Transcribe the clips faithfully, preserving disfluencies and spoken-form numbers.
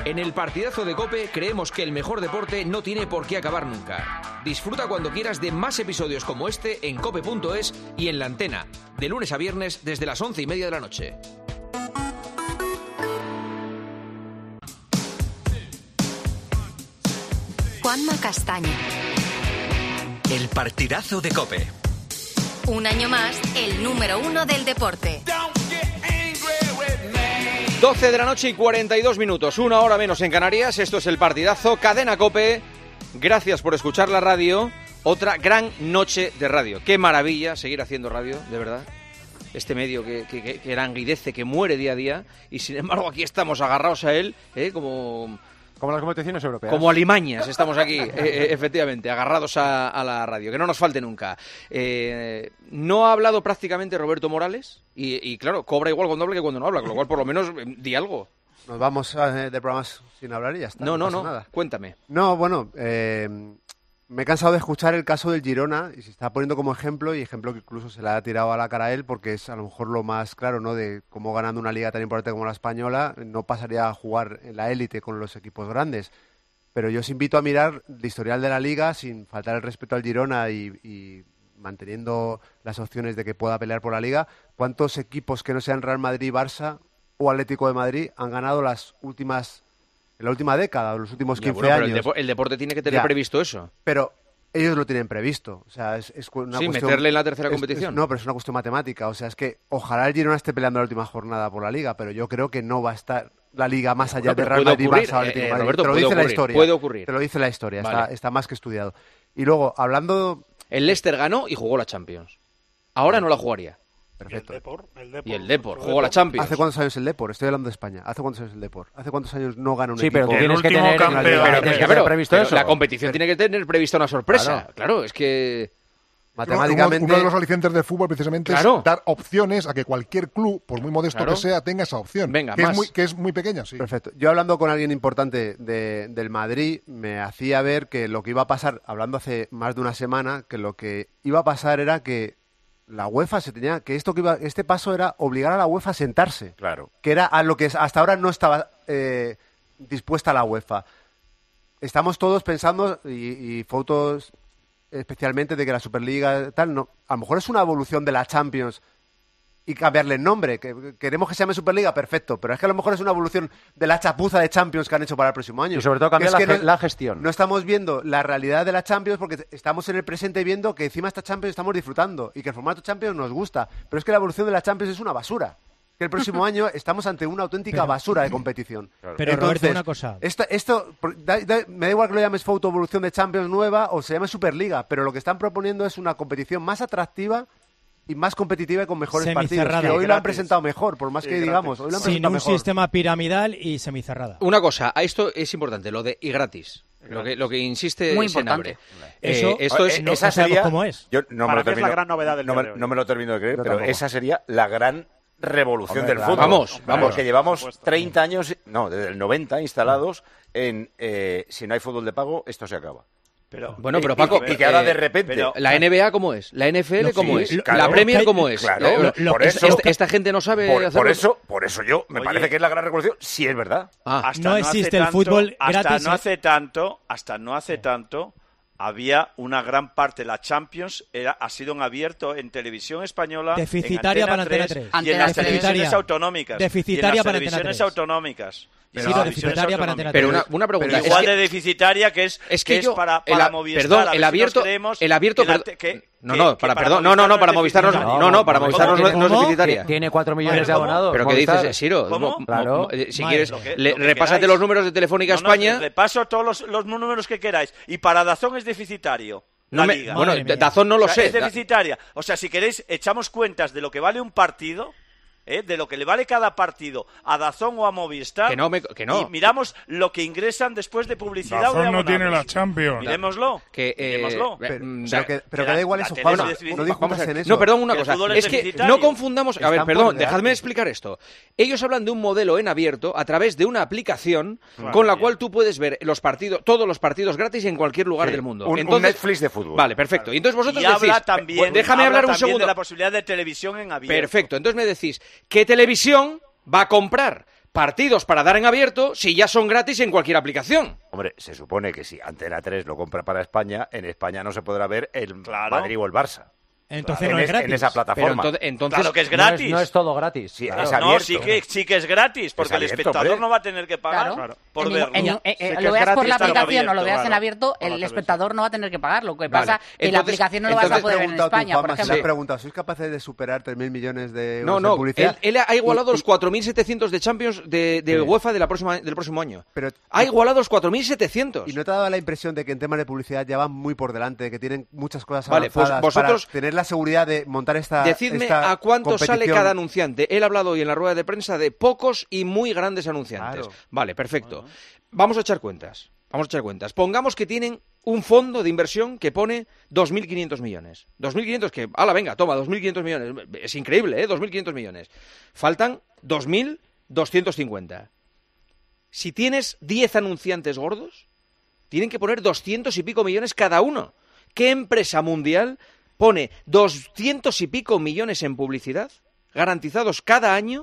En el partidazo de COPE creemos que el mejor deporte no tiene por qué acabar nunca. Disfruta cuando quieras de más episodios como este en cope punto es y en La Antena, de lunes a viernes desde las once y media de la noche. Juanma Castaño. El partidazo de COPE. Un año más, el número uno del deporte. doce de la noche y cuarenta y dos minutos, una hora menos en Canarias. Esto es el partidazo, Cadena COPE. Gracias por escuchar la radio. Otra gran noche de radio. Qué maravilla seguir haciendo radio, de verdad. Este medio que, que, que languidece, que muere día a día. Y sin embargo aquí estamos agarrados a él, ¿eh? como... Como las competiciones europeas. Como alimañas estamos aquí, eh, eh, efectivamente, agarrados a, a la radio. Que no nos falte nunca. Eh, no ha hablado prácticamente Roberto Morales y, y, claro, cobra igual cuando habla que cuando no habla, con lo cual, por lo menos, eh, di algo. Nos vamos a, de programas sin hablar y ya está. No, no, no, no, nada. Cuéntame. No, bueno, eh, me he cansado de escuchar el caso del Girona y se está poniendo como ejemplo, y ejemplo que incluso se le ha tirado a la cara a él, porque es a lo mejor lo más claro, ¿no? De cómo ganando una liga tan importante como la española no pasaría a jugar en la élite con los equipos grandes. Pero yo os invito a mirar el historial de la liga sin faltar el respeto al Girona y, y manteniendo las opciones de que pueda pelear por la liga. ¿Cuántos equipos que no sean Real Madrid, Barça o Atlético de Madrid han ganado las últimas... en la última década, los últimos quince ya, bueno, años? Pero el, depo- el deporte tiene que tener ya, previsto eso. Pero ellos lo tienen previsto. O sea, es, es una sí, cuestión, meterle en la tercera es, competición. Es, no, pero es una cuestión matemática. O sea, es que ojalá el Girona esté peleando la última jornada por la liga, pero yo creo que no va a estar la liga más allá bueno, de Real Madrid, Barça o Atlético de Madrid. Roberto, te lo puede dice ocurrir, la historia. Puede ocurrir. Te lo dice la historia. Vale. Está, está más que estudiado. Y luego, hablando... El Leicester ganó y jugó la Champions. Ahora no la jugaría. Perfecto. Y el Depor, el Depor, Y el Depor, el jugó la Champions. ¿Hace cuántos años el Depor? Estoy hablando de España. ¿Hace cuántos años el Depor? ¿Hace cuántos años no gana un sí, equipo? pero tú tienes El que último tener, campeón. pero, Pero, tienes que pero, tener previsto pero eso. la competición tiene que tener prevista una sorpresa. Claro, Claro. es que... Matemáticamente... Uno de los alicientes del fútbol precisamente Claro. es dar opciones a que cualquier club, por muy modesto Claro. que sea, tenga esa opción. Venga, que, más. es muy, que es muy pequeña, sí. Perfecto. Yo hablando con alguien importante de, del Madrid, me hacía ver que lo que iba a pasar, hablando hace más de una semana, que lo que iba a pasar era que la UEFA se tenía, que esto que iba, este paso era obligar a la UEFA a sentarse. Claro. Que era a lo que hasta ahora no estaba eh, dispuesta la UEFA. Estamos todos pensando, y, y fotos especialmente de que la Superliga tal, no, a lo mejor es una evolución de la Champions y cambiarle el nombre, que queremos que se llame Superliga, perfecto, pero es que a lo mejor es una evolución de la chapuza de Champions que han hecho para el próximo año. Y sobre todo cambiar Es que la, ge- no, la gestión. no estamos viendo la realidad de la Champions porque estamos en el presente viendo que encima esta Champions estamos disfrutando y que el formato Champions nos gusta, pero es que la evolución de la Champions es una basura. Que el próximo año estamos ante una auténtica Pero- basura de competición. Pero, Roberto, una cosa. Esto, esto da- da- me da igual que lo llames fotoevolución de Champions nueva o se llame Superliga, pero lo que están proponiendo es una competición más atractiva y más competitiva y con mejores partidos. Semicerrada. Que hoy lo han Gratis. presentado mejor, por más Sí, que gratis. digamos. Hoy lo han Sin presentado un mejor. sistema piramidal y semicerrada. Una cosa, a esto es importante, lo de y gratis. Lo que, lo que insiste Muy Senabre. importante. Eso- Eh, esto Eh, es... no- esa no sabemos sería, cómo es. Yo no me Para lo mí es la termino, gran novedad del no, día me, de hoy. no me lo termino de creer, Yo pero tampoco. esa sería la gran revolución Hombre, del claro. fútbol. Vamos, vamos. Porque llevamos Por supuesto. treinta años, no, desde el noventa instalados en eh, si no hay fútbol de pago, esto se acaba. Pero, Bueno, pero Y- Paco, y, que ahora eh, de repente... pero- ¿La N B A cómo es? ¿La N F L Lo- cómo sí, es? lo- ¿La claro, Premier que- cómo es? claro, Eh, lo- lo por que- eso... esta, esta gente no sabe por, hacerlo. por eso, por eso yo, me Oye, parece que es la gran revolución, si es verdad. Ah, hasta No hace existe el tanto- fútbol hasta gratis, no ¿eh? hace tanto hasta no hace tanto había una gran parte la Champions era ha sido en abierto en televisión española, Deficitaria en para Antena tres, tres. y en Antena las tres. televisiones Deficitaria. autonómicas Deficitaria y en las para Antena televisiones tres. autonómicas. Y en Sí, las no, televisiones deficitaria para Antena autonómicas. pero una, tres. una pregunta. Pero es igual que- de deficitaria que es, Es que que yo- es para, el para a- Movistar. perdón, a ver el si nos abierto- creemos el abierto- que la perdón, te- que- no, que- no, que para, perdón, no, no, no, para Movistar no, deficitaria. no, no, para Movistar no, ¿Cómo? no es ¿Cómo? deficitaria. Tiene cuatro millones de ¿Cómo? abonados. ¿Pero qué Movistar. dices, Siro? ¿Cómo? Mo- mo- Claro. mo- eh, Si Madre, quieres, lo que- le- lo que repásate queráis. los números de Telefónica No, no, España. repaso todos los, los números que queráis. Y para Dazón es deficitario. La No me- liga. bueno, Madre mía. Dazón no O lo sea, sé. es deficitaria. O sea, si queréis, echamos cuentas de lo que vale un partido, ¿eh? de lo que le vale cada partido a Dazón o a Movistar. Que no me- que no. Y miramos lo que ingresan después de publicidad o de Dazón no abonados. tiene la Champions. Miremoslo. Que, eh, Miremoslo. Pero, Mm, pero da- que, pero que que da la- igual la eso, tele Juan. es No, deficitaria. no discutas Vamos a ver. en eso. No, perdón, una Que el cosa. fútbol es Es que deficitario. no confundamos. A ver, Están perdón, por dejadme delante. explicar esto. Ellos hablan de un modelo en abierto a través de una aplicación Claro, con la bien. cual tú puedes ver los partidos, todos los partidos gratis en cualquier lugar Sí, del mundo. un- un Entonces, Netflix de fútbol. Vale, perfecto. Y entonces vosotros Y habla decís, también, pues déjame habla hablar un también segundo. de la posibilidad de televisión en abierto. Perfecto. Entonces me decís, ¿qué televisión va a comprar partidos para dar en abierto si ya son gratis en cualquier aplicación? Hombre, se supone que si Antena tres lo compra para España, en España no se podrá ver el Claro. Madrid o el Barça. Entonces en, no es es- gratis. en esa Pero plataforma. entonces, entonces Claro que es No gratis. es, no es todo gratis. Sí, claro. es No, abierto. sí que, sí que es gratis, porque Es el abierto, espectador hombre. no va a tener que pagar Claro. por En- verlo. en- en- Sí eh, que es lo veas por gratis, la está aplicación abierto, o lo veas en claro. abierto, Por la el televisión. espectador no va a tener que pagar. Lo que Vale. pasa es que en la Entonces- aplicación no lo vas a entonces poder ver en preguntado tú, España, por Juanma, se ejemplo. le he preguntado, ¿sois capaces de superar tres mil millones de euros No, en no, él, publicidad? él ha igualado Y- los cuatro mil setecientos de Champions de, de Sí. UEFA de la próxima, del próximo año. Pero- ha igualado los cuatro mil setecientos. ¿Y no te ha dado la impresión de que en temas de publicidad ya van muy por delante, que tienen muchas cosas Vale, pues avanzadas vosotros- para tener la seguridad de montar esta Decidme esta a cuánto sale competición? cada anunciante. Él ha hablado hoy en la rueda de prensa de pocos y muy grandes anunciantes. Claro. Vale, perfecto. Vamos a echar cuentas. Vamos a echar cuentas. Pongamos que tienen un fondo de inversión que pone dos mil quinientos millones. dos mil quinientos que, ala, venga, toma, dos mil quinientos millones. Es increíble, ¿eh? dos mil quinientos millones. Faltan dos mil doscientos cincuenta. Si tienes diez anunciantes gordos, tienen que poner doscientos y pico millones cada uno. ¿Qué empresa mundial pone doscientos y pico millones en publicidad garantizados cada año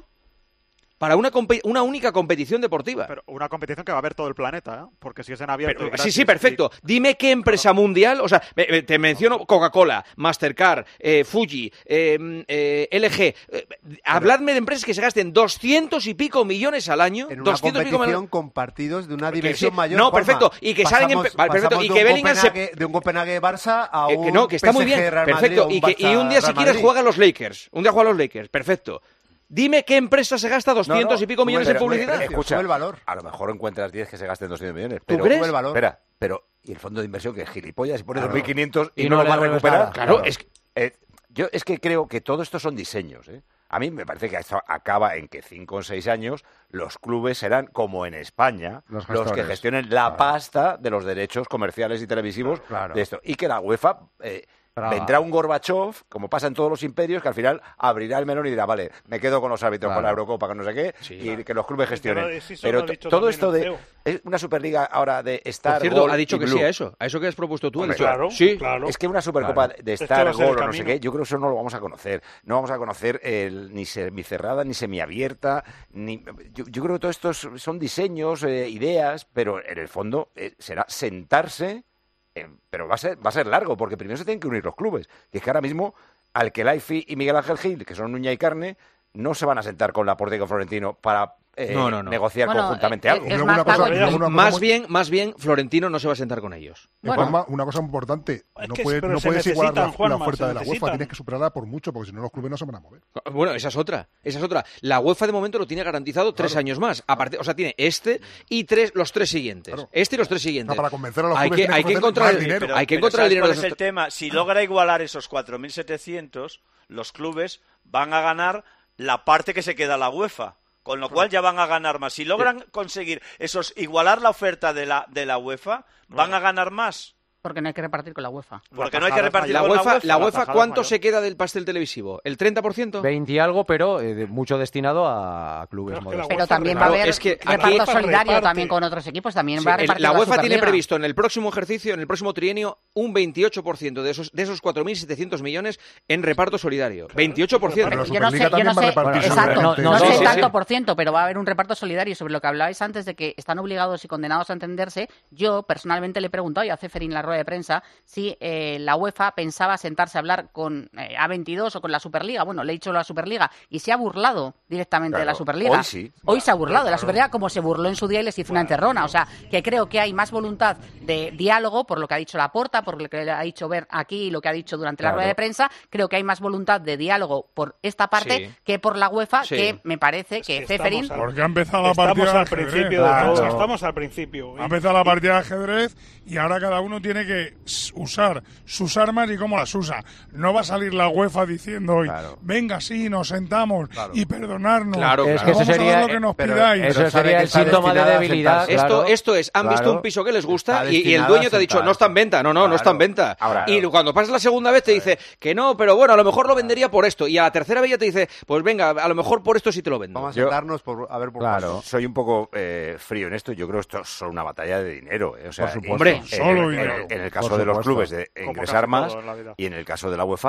para una, compe- una única competición deportiva? Pero una competición que va a ver todo el planeta, ¿eh? Porque si es en abierto... Pero- y gratis, sí, sí, perfecto. Dime qué empresa mundial, o sea, me- me- te menciono Coca-Cola, Mastercard, eh, Fuji, eh, eh, L G. eh, habladme de empresas que se gasten doscientos y pico millones al año. En una doscientos y pico competición millones. con partidos de una Que dimensión sí. mayor. No, Juanma. perfecto. Y que salen en- Pasamos- vale, perfecto. pasamos Y de que un Bellingham se- Copenhague- de un Copenhague-Barça a Eh, un que no, que está muy P S G bien, Real Madrid perfecto. o un Y, que, y un día, si Barça-Real quieres, Madrid. juegan los Lakers. Un día juegan los Lakers, perfecto. Dime qué empresa se gasta doscientos y pico sube millones el en publicidad. precio, Escucha, sube el valor. a lo mejor encuentras diez que se gasten doscientos millones. ¿Tú Pero, crees? Sube el valor. Espera, pero ¿y el fondo de inversión que es gilipollas? Y pone Claro. dos mil quinientos y, Y no no lo le va a devuelves recuperar. nada. Claro, es que- Eh, yo es que creo que todo esto son diseños, ¿eh? A mí me parece que esto acaba en que cinco o seis años los clubes serán, como en España, Los los, que gestores. gestionen la pasta de los derechos comerciales y televisivos Claro. de esto. Y que la UEFA... eh, Pero- vendrá un Gorbachev, como pasa en todos los imperios, que al final abrirá el melón y dirá, vale, me quedo con los árbitros, con la Eurocopa, con no sé qué, y que los clubes gestionen. Pero sí, eso Pero lo ha to- dicho todo también esto el de... C E O. Es una Superliga ahora de Star, Por cierto, Gol ha dicho y que Blue. sí a eso. A eso que has propuesto tú. ha Hombre, dicho, Claro, sí. claro. Es que una Supercopa Claro. de Este Star, va a ser el Gol o no sé camino. qué, yo creo que eso no lo vamos a conocer. No vamos a conocer el, ni semicerrada, ni semiabierta, ni... Yo, yo creo que todo esto es- son diseños, eh, ideas, pero en el fondo eh, será sentarse, eh, pero va a ser va a ser largo, porque primero se tienen que unir los clubes. Que es que ahora mismo, Alquelaifi y Miguel Ángel Gil, que son uña y carne, no se van a sentar con Laporte y con Florentino para eh, No, no, no. negociar Bueno, conjuntamente eh, algo. es Luego más, una cosa- Paco, luego una cosa Más muy- bien, más bien, Florentino no se va a sentar con ellos. Eh, Bueno. Juanma, una cosa importante, Es no, que- puedes, pero no se puedes igualar la, necesitan, Juanma, la oferta se de la UEFA, necesitan. tienes que superarla por mucho, porque si no los clubes no se van a mover. Bueno, esa es otra. Esa es otra. La UEFA de momento lo tiene garantizado tres Claro. años más. Aparte, o sea, tiene este y tres los tres siguientes. Claro. Este y los tres O sea, siguientes. para convencer a los hay clubes que, tienes hay que que ofrecer encontrar más el, dinero. hay que Pero encontrar el ¿sabes dinero cuál de es esos- el tema? Si logra igualar esos cuatro mil setecientos, los clubes van a ganar la parte que se queda a la UEFA. Con lo cual ya van a ganar más. Si logran conseguir esos igualar la oferta de la, de la UEFA, van a ganar más. Porque no hay que repartir con la UEFA. Porque no hay que repartir La con UEFA, la UEFA. la UEFA, tajada ¿cuánto mayor. se queda del pastel televisivo? ¿El treinta por ciento? veinte y algo, pero eh, de- mucho destinado a clubes Pero es que la modestos. Pero UEFA también va a Claro, haber es que aquí- reparto UEFA solidario reparte. también con otros equipos. También Sí, va a el- repartir la UEFA tiene Superliga. previsto en el próximo ejercicio, en el próximo trienio, un veintiocho por ciento de esos, de esos cuatro mil setecientos millones en reparto solidario. veintiocho por ciento. Pero la yo no sé, Superliga yo no también va a sé, repartir exacto, no, solidarmente. no, sé sí, el sí, tanto sí. por ciento, pero va a haber un reparto solidario. Sobre lo que hablabais antes de que están obligados y condenados a entenderse, yo personalmente le he preguntado, y a Ceferín en la rueda de prensa, si eh, la UEFA pensaba sentarse a hablar con eh, A veintidós o con la Superliga. Bueno, le he dicho la Superliga y se ha burlado directamente de la Claro, Superliga. hoy sí. Hoy se ha burlado de la Superliga como se burló en su día y les hizo una enterrona. O sea, que creo que hay más voluntad de diálogo por lo que ha dicho Laporta, por lo que ha dicho Ver aquí y lo que ha dicho durante la Claro. rueda de prensa. Creo que hay más voluntad de diálogo por esta parte Sí. que por la UEFA, Sí. que me parece que que Ceferín... estamos al- Porque ha empezado la Estamos partida de al ajedrez. principio de Claro. todo. Estamos al principio. Ha empezado la partida de ajedrez y ahora cada uno tiene que s- usar sus armas y cómo las usa. No va a salir la UEFA diciendo hoy, Claro. venga, sí, nos sentamos y perdonarnos. Claro, Es claro. que eso Vamos a sería- dar lo que nos pero- pidáis. Eso Pero sabe sería que el está síntoma de destinada a debilidad. sentarse. Esto, claro. esto es, han visto Claro. un piso que les gusta Está y, y el destinada dueño a te ha dicho, sentarse. no está en venta, no, no, no está en Claro. venta. Ahora, y claro. cuando pasas la segunda vez te dice que no, pero bueno, a lo mejor lo vendería por esto. Y a la tercera vez ya te dice, pues venga, a lo mejor por esto sí te lo vendo. Vamos a Yo- sentarnos por, a ver por Claro. pasos. Soy un poco eh, frío en esto. Yo creo que esto es solo una batalla de dinero. eh. O sea, Por supuesto. Hombre, en, solo en- dinero. en el caso Por de los supuesto. clubes de Como ingresar casi más todo en la vida. y en el caso de la UEFA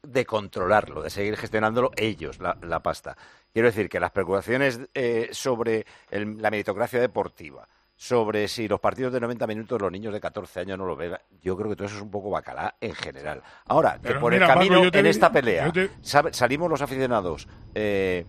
de controlarlo, de seguir gestionándolo ellos, la, la pasta. Quiero decir que las preocupaciones eh, sobre el, la meritocracia deportiva, sobre si los partidos de noventa minutos los niños de catorce años no lo ven, yo creo que todo eso es un poco bacalá en general. Ahora, que Pero por mira, el camino, Paco, yo te en di- esta pelea, yo te- sabe- salimos los aficionados eh,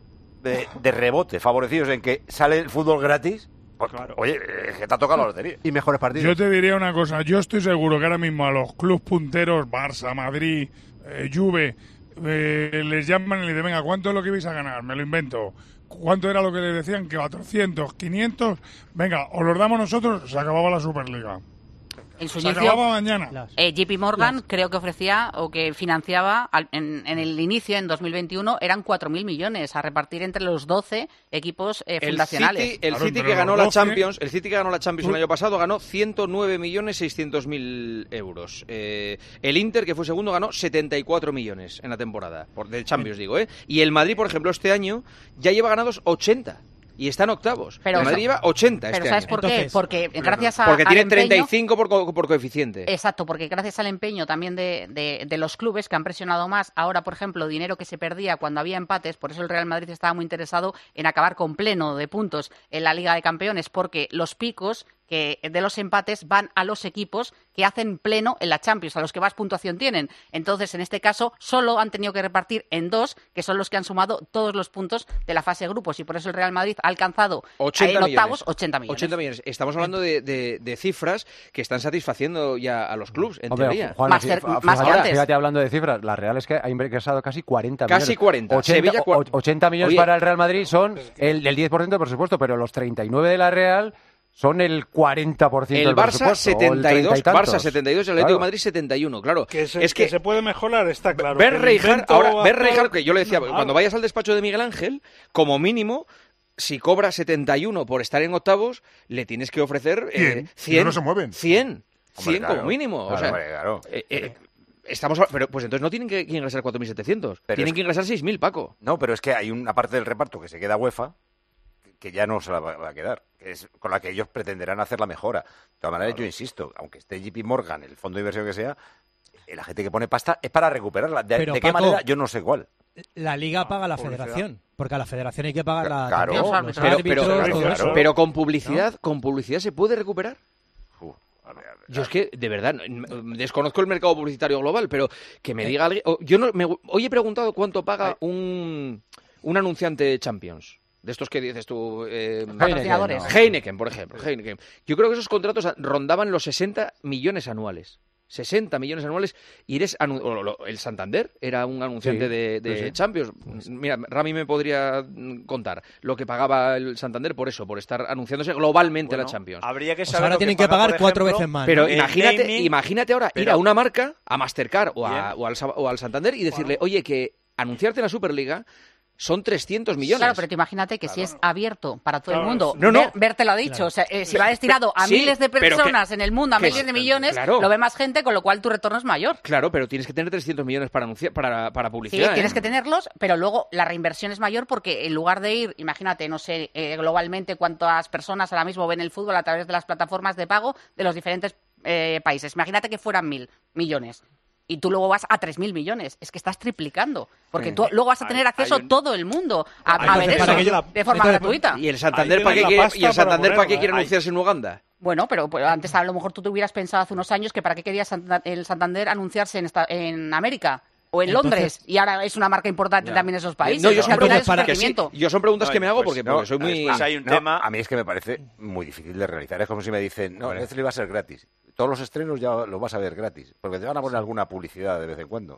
de, de rebote, favorecidos en que sale el fútbol gratis. Pues, oye, eh, que te ha tocado la lotería. Y mejores partidos. Yo te diría una cosa, yo estoy seguro que ahora mismo a los clubes punteros, Barça, Madrid, eh, Juve, eh, les llaman y les dicen, venga, ¿cuánto es lo que vais a ganar? Me lo invento. ¿Cuánto era lo que les decían? Que cuatrocientos, quinientos, venga, os los damos nosotros, se acababa la Superliga. En su Se inicio, acababa mañana. eh, J P Morgan creo que ofrecía o que financiaba al- en, en el inicio, en dos mil veintiuno, eran cuatro mil millones a repartir entre los doce equipos eh, El fundacionales. City, el Claro, City pero que ganó los la doce Champions, el City que ganó la Champions el Uy. año pasado ganó ciento nueve millones seiscientos mil euros. Eh, el Inter, que fue segundo, ganó setenta y cuatro millones en la temporada, por, del Champions digo, ¿eh? Y el Madrid, por ejemplo, este año ya lleva ganados ochenta. Y están octavos. Pero el Madrid eso- lleva ochenta Pero este ¿sabes año. por qué? Entonces, Porque gracias a, Porque al tiene empeño, treinta y cinco por, co- por coeficiente. Exacto, porque gracias al empeño también de, de, de los clubes que han presionado más, ahora, por ejemplo, dinero que se perdía cuando había empates, por eso el Real Madrid estaba muy interesado en acabar con pleno de puntos en la Liga de Campeones, porque los picos que de los empates van a los equipos que hacen pleno en la Champions, a los que más puntuación tienen. Entonces, en este caso, solo han tenido que repartir en dos, que son los que han sumado todos los puntos de la fase de grupos, y por eso el Real Madrid ha alcanzado ochenta en millones. octavos ochenta millones. ochenta millones. Estamos hablando de, de- de cifras que están satisfaciendo ya a los clubes, en Hombre, teoría. Juan, Más fí- cer- fíjate, más que antes. fíjate, hablando de cifras, la Real es que ha ingresado casi cuarenta millones. Casi cuarenta. ochenta, Sevilla, cua- o- ochenta millones Oye. para el Real Madrid son el, el diez por ciento, por supuesto, pero los treinta y nueve de la Real son el cuarenta por ciento El del Barça presupuesto, o el setenta y dos, treinta y tantos. Barça setenta y dos, el Atlético de Claro. Madrid setenta y uno, claro. Que se, es que, que se puede mejorar, está claro. ver Que el Reijard, invento ahora, ver actual- Reijard, que yo le decía, Claro. cuando vayas al despacho de Miguel Ángel, como mínimo, si cobra setenta y uno por estar en octavos, le tienes que ofrecer eh, cien. cien. Y no se mueven. cien. Hombre, cien claro. como mínimo. Claro, o sea, hombre, claro. eh, eh, estamos, a- pero pues entonces no tienen que, que ingresar cuatro mil setecientos, Pero tienen es que ingresar seis mil, Paco. No, pero es que hay una parte del reparto que se queda UEFA que ya no se la va va a quedar, que es con la que ellos pretenderán hacer la mejora. De todas maneras, yo insisto, aunque esté J P Morgan, el fondo de inversión que sea, eh, la gente que pone pasta es para recuperarla. ¿De, Pero, de qué Paco, manera? Yo no sé cuál. La liga paga a la federación, porque a la federación hay que pagar la Claro, también, Los los Pero, pero, árbitros, claro, todo claro. eso. pero con publicidad, con publicidad se puede recuperar. Uf, a ver, a ver, Yo es que, de verdad, no- desconozco el mercado publicitario global, pero que me diga alguien... o- Yo no, me, hoy he preguntado cuánto paga un, un anunciante Champions. De estos que dices tú... Eh, Patrocinadores. Heineken, por ejemplo. Heineken. Yo creo que esos contratos rondaban los sesenta millones anuales. sesenta millones anuales. Y eres anu- o lo- el Santander era un anunciante Sí, de, de sí, sí. Champions. Mira, Rami me podría mm, contar lo que pagaba el Santander por eso, por estar anunciándose globalmente Bueno, la Champions. Habría que O sea, saber ahora lo tienen que que paga, pagar por cuatro ejemplo, veces más. Pero ¿no? el imagínate, naming- imagínate ahora ir pero- a una marca, a Mastercard o, a- Bien. o, al, Sa- o al Santander y decirle, oye, que anunciarte en la Superliga son trescientos millones. Claro, pero te imagínate que si es abierto para todo el Claro, mundo, no, no. Ver, Ver te lo ha dicho, Claro. o sea, eh, si va destinado a Sí, miles de pero que- personas en el mundo, a que- miles de millones, claro. lo ve más gente, con lo cual tu retorno es mayor. Claro, pero tienes que tener trescientos millones para anunciar, para, para Sí, publicidad. ¿eh? tienes que tenerlos, pero luego la reinversión es mayor porque en lugar de ir, imagínate, no sé, eh, globalmente cuántas personas ahora mismo ven el fútbol a través de las plataformas de pago de los diferentes eh, países. Imagínate que fueran mil millones. Y tú luego vas a tres mil millones. Es que estás triplicando. Porque Sí. tú luego vas a tener Hay- acceso hay un- todo el mundo a, a Entonces, ver para eso que yo- de forma entonces, gratuita. ¿Y el Santander Ahí para qué tienen la quiere, pasta y el Santander para para qué ponerla, quiere ¿eh? anunciarse en Uganda? Bueno, pero pues, antes a lo mejor tú te hubieras pensado hace unos años que para qué quería Santa- el Santander anunciarse en, esta- en América o en Entonces- Londres. Y ahora es una marca importante también en esos países. No, Es yo que son al final preguntas es un para que sí, crecimiento. yo son preguntas No, que me hago pues, porque, no, porque soy muy... después hay un No, tema... a mí es que me parece muy difícil de realizar. Es como si me dicen, no, este iba a ser gratis. Todos los estrenos ya lo vas a ver gratis. Porque te van a poner alguna publicidad de vez en cuando.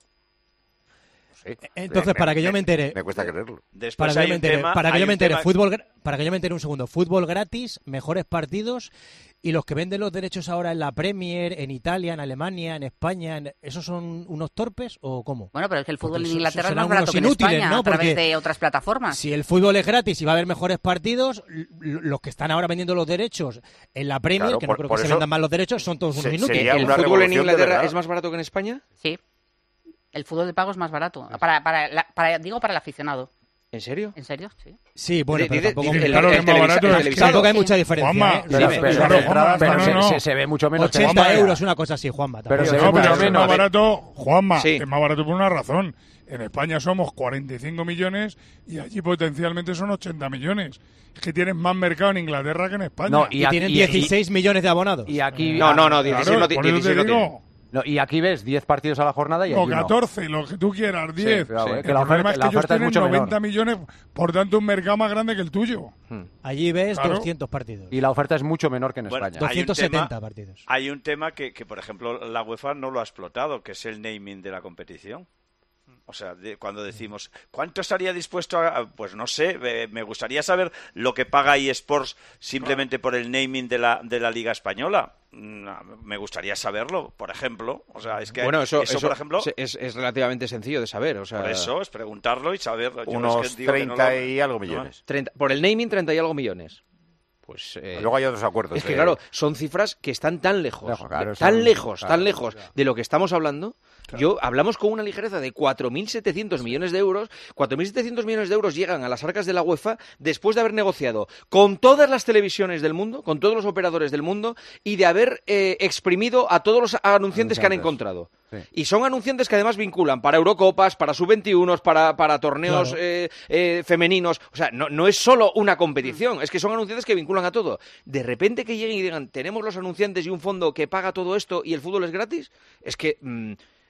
No sé. Entonces, para que yo me entere, Me cuesta creerlo. Después para que yo hay me un entere, tema- para que hay yo me un entere, tema- fútbol, gra- para que yo me entere un segundo, fútbol gratis, mejores partidos y los que venden los derechos ahora en la Premier, en Italia, en Alemania, en España, en- ¿esos son unos torpes o cómo? Bueno, pero es que el fútbol Porque en eso- Inglaterra eso es más serán barato unos que en inútiles, España ¿no? a través Porque de otras plataformas. Si el fútbol es gratis y va a haber mejores partidos, l- los que están ahora vendiendo los derechos en la Premier, Claro, que por- no creo por que se eso vendan más los derechos, son todos unos se- inútiles. sería ¿El una fútbol en revolución de Inglaterra verdad. es más barato que en España? Sí. El fútbol de pago es más barato. Para, para, la- para- digo, para el aficionado. ¿En serio? ¿En serio? Sí. Sí, bueno, Di- pero dice- tampoco, dice- el- claro que es más barato, es que- tampoco hay mucha diferencia. Juanma, ¿eh? Pero, Dime, pero- dime. pero- Juanma, pero no, se, no, no. se- se ve mucho menos. que ochenta Juanma. euros, una cosa así, Juanma. Pero tampoco. se ve No, mucho pero es menos. más barato, Juanma, Sí. es más barato por una razón. En España somos cuarenta y cinco millones y allí potencialmente son ochenta millones. Es que tienes más mercado en Inglaterra que en España. No, Y, y, aquí- tienen y- dieciséis millones de abonados. Y aquí, No, no, no, Claro, dieciséis no, ti- por eso te dieciséis no digo, tiene. no, y aquí ves diez partidos a la jornada y o allí no. catorce, lo que tú quieras, diez. claro, El eh, que la problema oferta- es que la ellos oferta es tienen mucho menor. noventa millones, por tanto un mercado más grande que el tuyo. Allí ves Claro. doscientos partidos. Y la oferta es mucho menor que en Bueno, España. hay un doscientos setenta tema- partidos. Hay un tema que, que, por ejemplo, la UEFA no lo ha explotado, que es el naming de la competición. O sea, de- cuando decimos, ¿cuánto estaría dispuesto a...? Pues no sé, eh, me gustaría saber lo que paga eSports simplemente por el naming de la, de la Liga Española. Mm, Me gustaría saberlo, por ejemplo. O sea, es que Bueno, eso, eso, eso por ejemplo, se- es, es relativamente sencillo de saber. O sea, por eso es preguntarlo y saberlo. Yo Unos es que digo que no treinta lo- y algo ¿no? millones. treinta por el naming, treinta y algo millones. Pues eh, Luego hay otros acuerdos. es que eh. claro, son cifras que están tan lejos, Lejos, claro, de- tan son- lejos, claro, tan lejos de lo que estamos hablando. Yo hablamos con una ligereza de cuatro mil setecientos millones de euros. cuatro mil setecientos millones de euros llegan a las arcas de la UEFA después de haber negociado con todas las televisiones del mundo, con todos los operadores del mundo y de haber eh, exprimido a todos los anunciantes que han Anunciantes. encontrado. Sí. Y son anunciantes que además vinculan para Eurocopas, para sub veintiuno, para, para torneos Claro. eh, eh, femeninos. O sea, no, no es solo una competición, es que son anunciantes que vinculan a todo. De repente que lleguen y digan, tenemos los anunciantes y un fondo que paga todo esto y el fútbol es gratis, es que mm,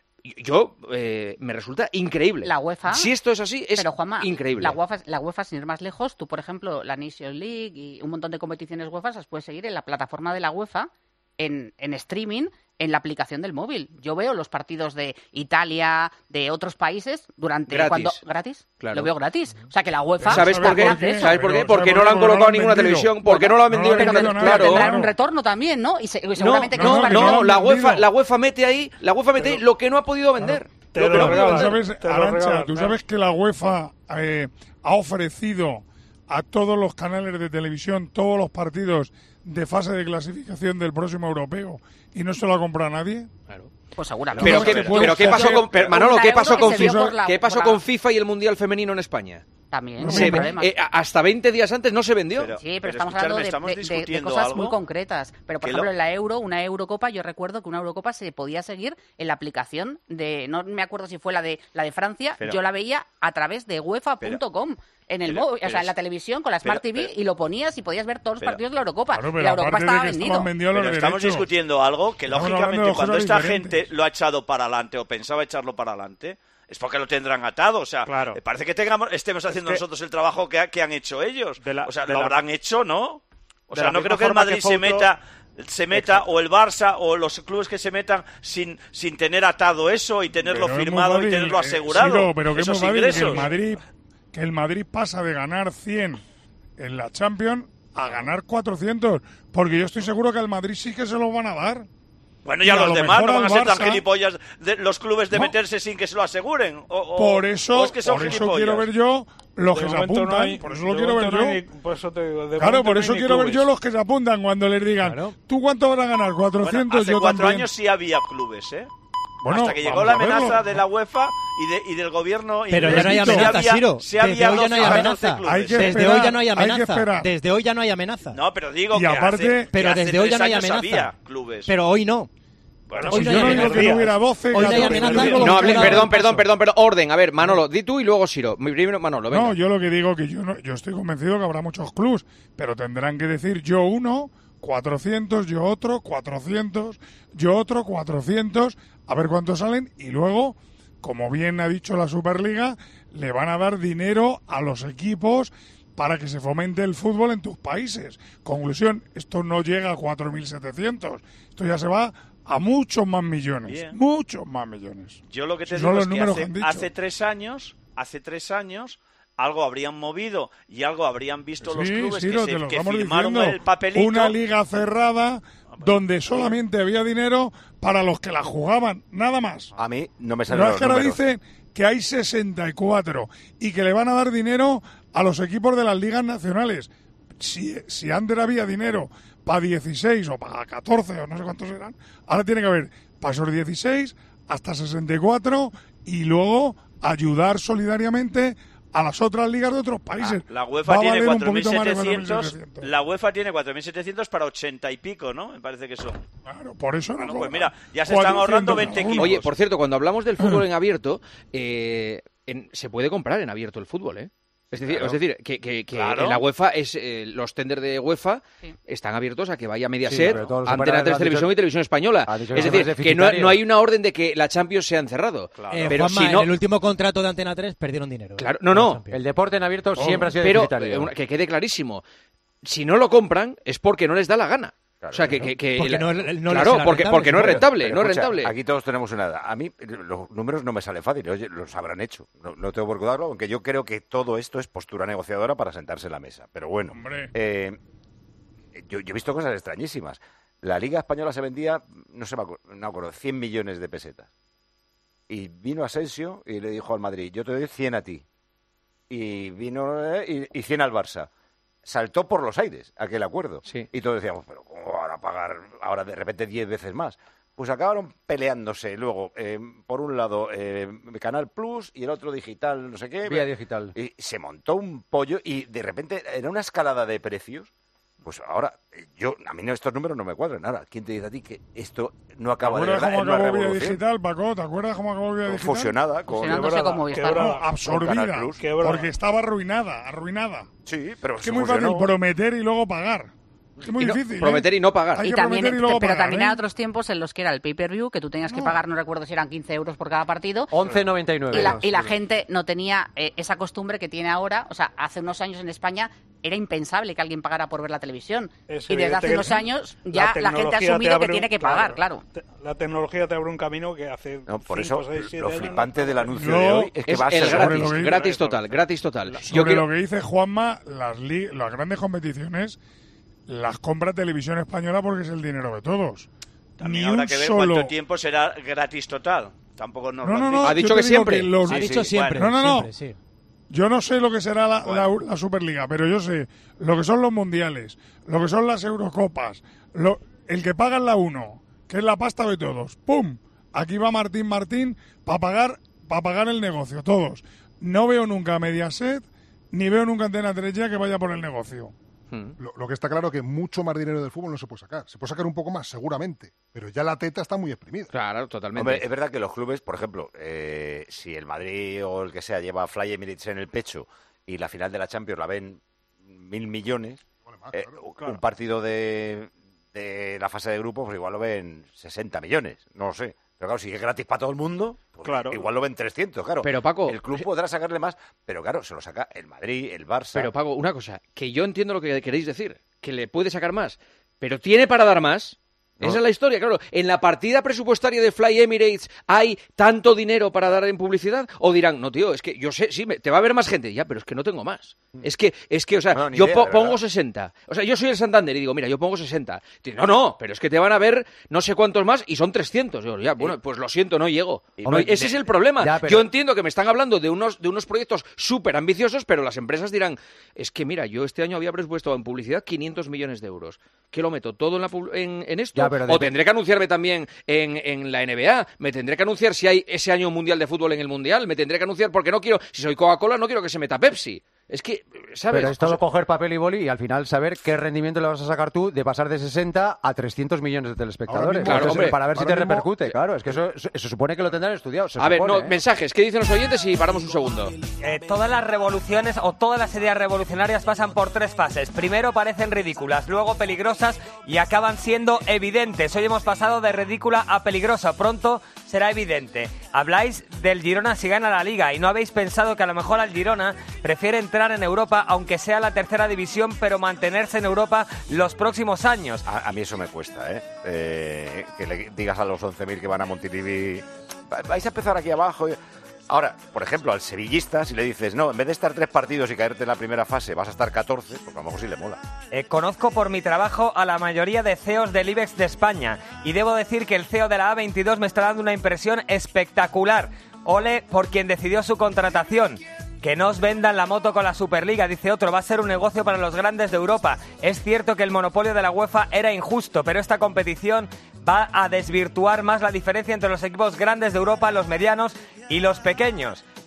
yo eh, me resulta increíble. La UEFA. Si esto es así, es Pero, Juanma, increíble. La UEFA, la UEFA, sin ir más lejos, tú, por ejemplo, la Nations League y un montón de competiciones UEFA las puedes seguir en la plataforma de la UEFA, en, en streaming, en la aplicación del móvil. Yo veo los partidos de Italia, de otros países, durante... Gratis. cuando ¿Gratis? Claro. Lo veo gratis. O sea, que la UEFA... ¿Sabes por qué? también hace eso. ¿Sabes por qué? Pero, Porque ¿sabes no lo han por qué? colocado en No lo ninguna han vendido. televisión. Porque no lo han No lo vendido han en Pero, ninguna vendido pero nada, Claro. tendrán claro. un retorno también, ¿no? Y, se- y No, seguramente que no, esos no, partidos- no, la vendido. UEFA, la UEFA mete ahí, la UEFA mete ahí lo que no ha podido vender. Te Lo que lo no ha podido regalan. vender. ¿Sabes, Te lo Arantxa, regalan, tú claro. sabes que la UEFA eh, ha ofrecido a todos los canales de televisión todos los partidos de fase de clasificación del próximo europeo y no se lo ha comprado nadie? Pues seguramente. Pero, No, qué, se pero puede qué pasó coger con pero, Manolo, una ¿qué euro pasó que con se vio FIFA? por la- ¿Qué pasó por la- con FIFA y el Mundial femenino en España? También, No, sin Se- problemas. eh, hasta veinte días antes no se vendió. Pero- Sí, pero, pero estamos escuchadme, hablando de, estamos de- de- de discutiendo cosas algo muy concretas. Pero, por que ejemplo, lo- en la Euro, una Eurocopa, yo recuerdo que una Eurocopa se podía seguir en la aplicación de, no me acuerdo si fue la de la de Francia, Pero- yo la veía a través de UEFA punto com. En el pero- móvil, o pero sea, en es- la televisión con la Smart pero- T V pero- y lo ponías y podías ver todos los pero- partidos de la Eurocopa. Claro, y pero la Eurocopa aparte de estaba que vendido. estaban vendidos los Pero estamos derechos. discutiendo algo que, Estamos hablando lógicamente, de cuando cosas esta diferentes. gente lo ha echado para adelante o pensaba echarlo para adelante, es porque lo tendrán atado. O sea, Claro. me parece que tengamos, estemos haciendo que- nosotros el trabajo que, ha- que han hecho ellos. De la- o sea, de lo la- habrán hecho, ¿no? O de sea, la no misma creo que el forma Madrid que se fue otro- meta se meta Exacto. o el Barça o los clubes que se metan sin, sin tener atado eso y tenerlo Pero es muy firmado y fácil, tenerlo eh, asegurado. Ciro, pero que es muy esos fácil que ingresos. el Madrid que el Madrid pasa de ganar cien en la Champions a ganar cuatrocientos, porque yo estoy seguro que al Madrid sí que se lo van a dar. Bueno, y a Y a los lo demás mejor no van a al ser tan Barça- gilipollas de los clubes de No. meterse sin que se lo aseguren. O, o- Por eso, o es que son por eso gilipollas. quiero ver yo los De que se momento apuntan, no hay- por eso de lo quiero ver momento yo. no hay ni- por eso te digo, de Claro, momento por no hay eso ni quiero ver clubes. yo los que se apuntan cuando les digan, Claro. ¿tú cuánto vas a ganar? cuatrocientos, Bueno, hace yo cuatro también. años sí había clubes, ¿eh? Bueno, Hasta que llegó vamos la a verlo. amenaza de la UEFA y, de, y del gobierno. Pero ya no hay inglés. Sí amenaza, había- Siro. sí había Desde hoy ya no hay doce, amenaza. doce clubes. Hay que Desde esperar, hoy ya no hay hay que amenaza. esperar. Desde hoy ya no hay amenaza. No, pero digo Y que aparte- hace, Pero que hace desde hoy ya tres no hay años amenaza. había clubes. Pero hoy no. Bueno, hoy Si no yo hay no digo amenaza. que no hubiera doce, Hoy no hay catorce, amenaza. yo digo No, lo No, que hable- hubiera perdón, dado perdón, paso. perdón, perdón. Orden, a ver, Manolo, di tú y luego Siro. Mi primero Manolo, venga. No, yo lo que digo que yo no, yo estoy convencido que habrá muchos clubs, pero tendrán que decir yo uno, cuatrocientos, yo otro, cuatrocientos, yo otro, cuatrocientos, a ver cuántos salen y luego, como bien ha dicho la Superliga, le van a dar dinero a los equipos para que se fomente el fútbol en tus países. Conclusión, esto no llega a cuatro mil setecientos, esto ya se va a muchos más millones, Bien. muchos más millones. Yo lo que te Si son digo los es que números hace, que han dicho. hace tres años, hace tres años, algo habrían movido y algo habrían visto los Sí, clubes Ciro, que, te se, lo que estamos firmaron diciendo. el papelito. Una liga cerrada donde solamente había dinero para los que la jugaban, nada más. A mí no me salen No es los que ahora números. dicen que hay sesenta y cuatro y que le van a dar dinero a los equipos de las ligas nacionales. Si, si antes había dinero para dieciséis o para catorce o no sé cuántos eran, ahora tiene que haber para esos dieciséis hasta sesenta y cuatro y luego ayudar solidariamente a las otras ligas de otros países. La UEFA Va a tiene valer un cuatro mil poquito más de setecientos, la UEFA tiene cuatro mil setecientos para ochenta y pico, ¿no? Me parece que son. Claro, por eso bueno, no pues mira, ya se están ahorrando veinte equipos. Oye, por cierto, cuando hablamos del fútbol en abierto, eh, en, se puede comprar en abierto el fútbol, ¿eh? Es decir, Claro. es decir que, que, que Claro. en la UEFA es eh, los tenders de UEFA Sí. están abiertos a que vaya Sí, Mediaset, pero todos los Antena operadores tres han Televisión dicho- y Televisión Española. han dicho Es que decir, son que no, deficitarios. no hay una orden de que la Champions sea encerrado. Claro. Eh, Pero Juanma, si no, en el último contrato de Antena tres perdieron dinero. claro, no, no. El deporte en abierto siempre ha sido Pero deficitario. eh, una- que quede clarísimo, si no lo compran es porque no les da la gana. Claro, o sea, que, claro. que, que Porque la- no- no les claro, será porque, rentable, porque no es supongo. rentable, Pero no es escucha, rentable. Aquí todos tenemos una edad. A mí eh, los números no me salen fáciles. Oye, los habrán hecho. No, no tengo por qué darlo, aunque yo creo que todo esto es postura negociadora para sentarse en la mesa. Pero bueno, Hombre. eh, yo, yo he visto cosas extrañísimas. La Liga Española se vendía, no sé, me acuerdo, no me acuerdo, cien millones de pesetas. Y vino Asensio y le dijo al Madrid, yo te doy cien a ti. Y vino eh, y, y cien al Barça. Saltó por los aires aquel acuerdo. Sí. Y todos decíamos, pero ¿cómo van a pagar ahora de repente diez veces más? Pues acabaron peleándose luego, eh, por un lado, eh, Canal Plus y el otro digital, no sé qué. Vía digital. Y se montó un pollo y de repente era una escalada de precios. Pues ahora, eh, yo a mí no, estos números no me cuadran. Ahora, ¿quién te dice a ti que esto no ¿Te acaba de acuerdas verdad cómo en una acabó Vía revolución? Digital, Paco? ¿Te acuerdas cómo acabó Vía Digital? Fusionada con... Fusionándose con Movistar. No, Quebrada. Con Canal absorbida, Plus. Quebrada. porque estaba arruinada, arruinada. Sí, pero Es que se es muy fusionó. fácil prometer y luego pagar. Es muy Y no- difícil. ¿eh? prometer y no pagar. Hay Y que también, prometer y luego pero pagar, también ¿eh? hay otros tiempos en los que era el pay-per-view, que tú tenías que No. pagar, no recuerdo si eran quince euros por cada partido. once noventa y nueve. Y la, y la gente no tenía eh, esa costumbre que tiene ahora. O sea, hace unos años en España era impensable que alguien pagara por ver la televisión. Es Y desde evidente hace que unos la años ya la, gente ha tecnología te asumido que abre un- tiene que pagar, claro. te- La tecnología te abre un camino que hace No, por cinco, eso, seis, siete lo años no- flipante del anuncio No, de hoy es que Es va a el ser sobre gratis, lo que- gratis total, gratis total. Yo Sobre quiero... lo que dice Juanma, las, li- las grandes competiciones las compra Televisión Española porque es el dinero de todos. También Ni habrá un que ver solo... cuánto tiempo será gratis total. Tampoco nos No, lo no, han no, dicho. Ha yo dicho te que digo siempre. que los- Ha Sí, dicho sí, siempre, bueno. No, no, no. siempre, sí. Yo no sé lo que será la, la, la Superliga, pero yo sé lo que son los mundiales, lo que son las Eurocopas, lo, el que paga en la uno, que es la pasta de todos. ¡Pum! Aquí va Martín Martín para pagar, para pagar el negocio, todos. No veo nunca a Mediaset, ni veo nunca Antena tres ya que vaya por el negocio. Lo, lo que está claro es que mucho más dinero del fútbol no se puede sacar. Se puede sacar un poco más, seguramente, pero ya la teta está muy exprimida. Claro, totalmente. Hombre, es verdad que los clubes, por ejemplo, eh, si el Madrid o el que sea lleva Fly Emirates en el pecho y la final de la Champions la ven mil millones, eh, un partido de, de la fase de grupos pues igual lo ven sesenta millones, no lo sé. Pero claro, si es gratis para todo el mundo, pues Claro. igual lo ven trescientos, claro. Pero, Paco, el club podrá sacarle más, pero claro, se lo saca el Madrid, el Barça. Pero, Paco, una cosa, que yo entiendo lo que queréis decir, que le puede sacar más, pero ¿tiene para dar más? No. Esa es la historia, claro. ¿En la partida presupuestaria de Fly Emirates hay tanto dinero para dar en publicidad? ¿O dirán, no, tío, es que yo sé, sí, me- te va a ver más gente? Ya, pero es que no tengo más. Es que, es que, o sea, No, ni yo idea, po- de pongo verdad. sesenta. O sea, yo soy el Santander y digo, mira, yo pongo sesenta. Dice, no, no, pero es que te van a ver no sé cuántos más y son trescientos. Yo, ya, bueno, pues lo siento, no llego. No, Hombre, ese de- es el problema. ya, pero- Yo entiendo que me están hablando de unos, de unos proyectos súper ambiciosos, pero las empresas dirán, es que mira, yo este año había presupuesto en publicidad quinientos millones de euros. ¿Qué lo meto? ¿Todo en, la, pub- en, en esto? Ya, pero ¿O de- tendré que anunciarme también en, en la N B A? ¿Me tendré que anunciar si hay ese año mundial de fútbol en el mundial? ¿Me tendré que anunciar porque no quiero, si soy Coca-Cola, no quiero que se meta Pepsi? Es que, ¿sabes? Pero es todo coger papel y boli y al final saber qué rendimiento le vas a sacar tú de pasar de sesenta a trescientos millones de telespectadores. Ahora mismo- Claro, Entonces, hombre, para ver si ahora te mismo- repercute. Claro, es que eso, eso- se supone que lo tendrán estudiado. se A ver, supone, no, ¿eh? mensajes, ¿qué dicen los oyentes? Y paramos un segundo. Eh, todas las revoluciones o todas las ideas revolucionarias pasan por tres fases. Primero parecen ridículas, luego peligrosas y acaban siendo evidentes. Hoy hemos pasado de ridícula a peligrosa. Pronto será evidente. Habláis del Girona si gana la Liga y no habéis pensado que a lo mejor al Girona prefiere entrar en Europa aunque sea la tercera división, pero mantenerse en Europa los próximos años. A, a mí eso me cuesta, ¿eh? Eh, que le digas a los once mil que van a Montilivi, "Va- vais a empezar aquí abajo. Ahora, por ejemplo, al sevillista, si le dices, no, en vez de estar tres partidos y caerte en la primera fase, vas a estar catorce, pues a lo mejor sí le mola. Eh, conozco por mi trabajo a la mayoría de C E Os del IBEX de España y debo decir que el C E O de la A veintidós me está dando una impresión espectacular. Ole por quien decidió su contratación. Que no os vendan la moto con la Superliga, dice otro, va a ser un negocio para los grandes de Europa. Es cierto que el monopolio de la UEFA era injusto, pero esta competición va a desvirtuar más la diferencia entre los equipos grandes de Europa, los medianos y los pequeños.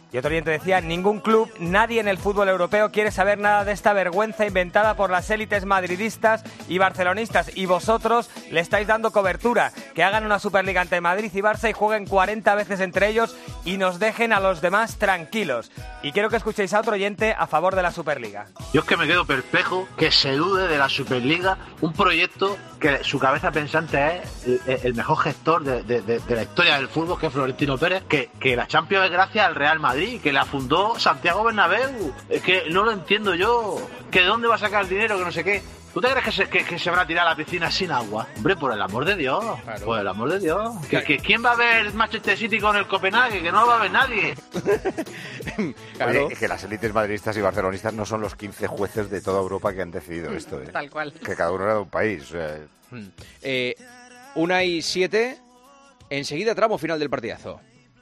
Y otro oyente decía, ningún club, nadie en el fútbol europeo quiere saber nada de esta vergüenza inventada por las élites madridistas y barcelonistas. Y vosotros le estáis dando cobertura. Que hagan una Superliga entre Madrid y Barça y jueguen cuarenta veces entre ellos y nos dejen a los demás tranquilos. Y quiero que escuchéis a otro oyente a favor de la Superliga. Yo es que me quedo perplejo que se dude de la Superliga, un proyecto que su cabeza pensante es el, el mejor gestor de, de, de, de la historia del fútbol, que es Florentino Pérez, que, que la Champions es gracias al Real Madrid, que la fundó Santiago Bernabéu. Es que no lo entiendo yo, que de dónde va a sacar el dinero, que no sé qué. ¿Tú te crees que se, que, que se van a tirar a la piscina sin agua? Hombre, por el amor de Dios, claro. Por el amor de Dios. Que, que ¿quién va a ver Manchester City con el Copenhague? Que no lo va a ver nadie. Claro. Oye, que las élites madridistas y barcelonistas no son los quince jueces de toda Europa que han decidido esto, ¿eh? Tal cual. Que cada uno era de un país. O sea. eh, una y siete, enseguida tramo final del partidazo.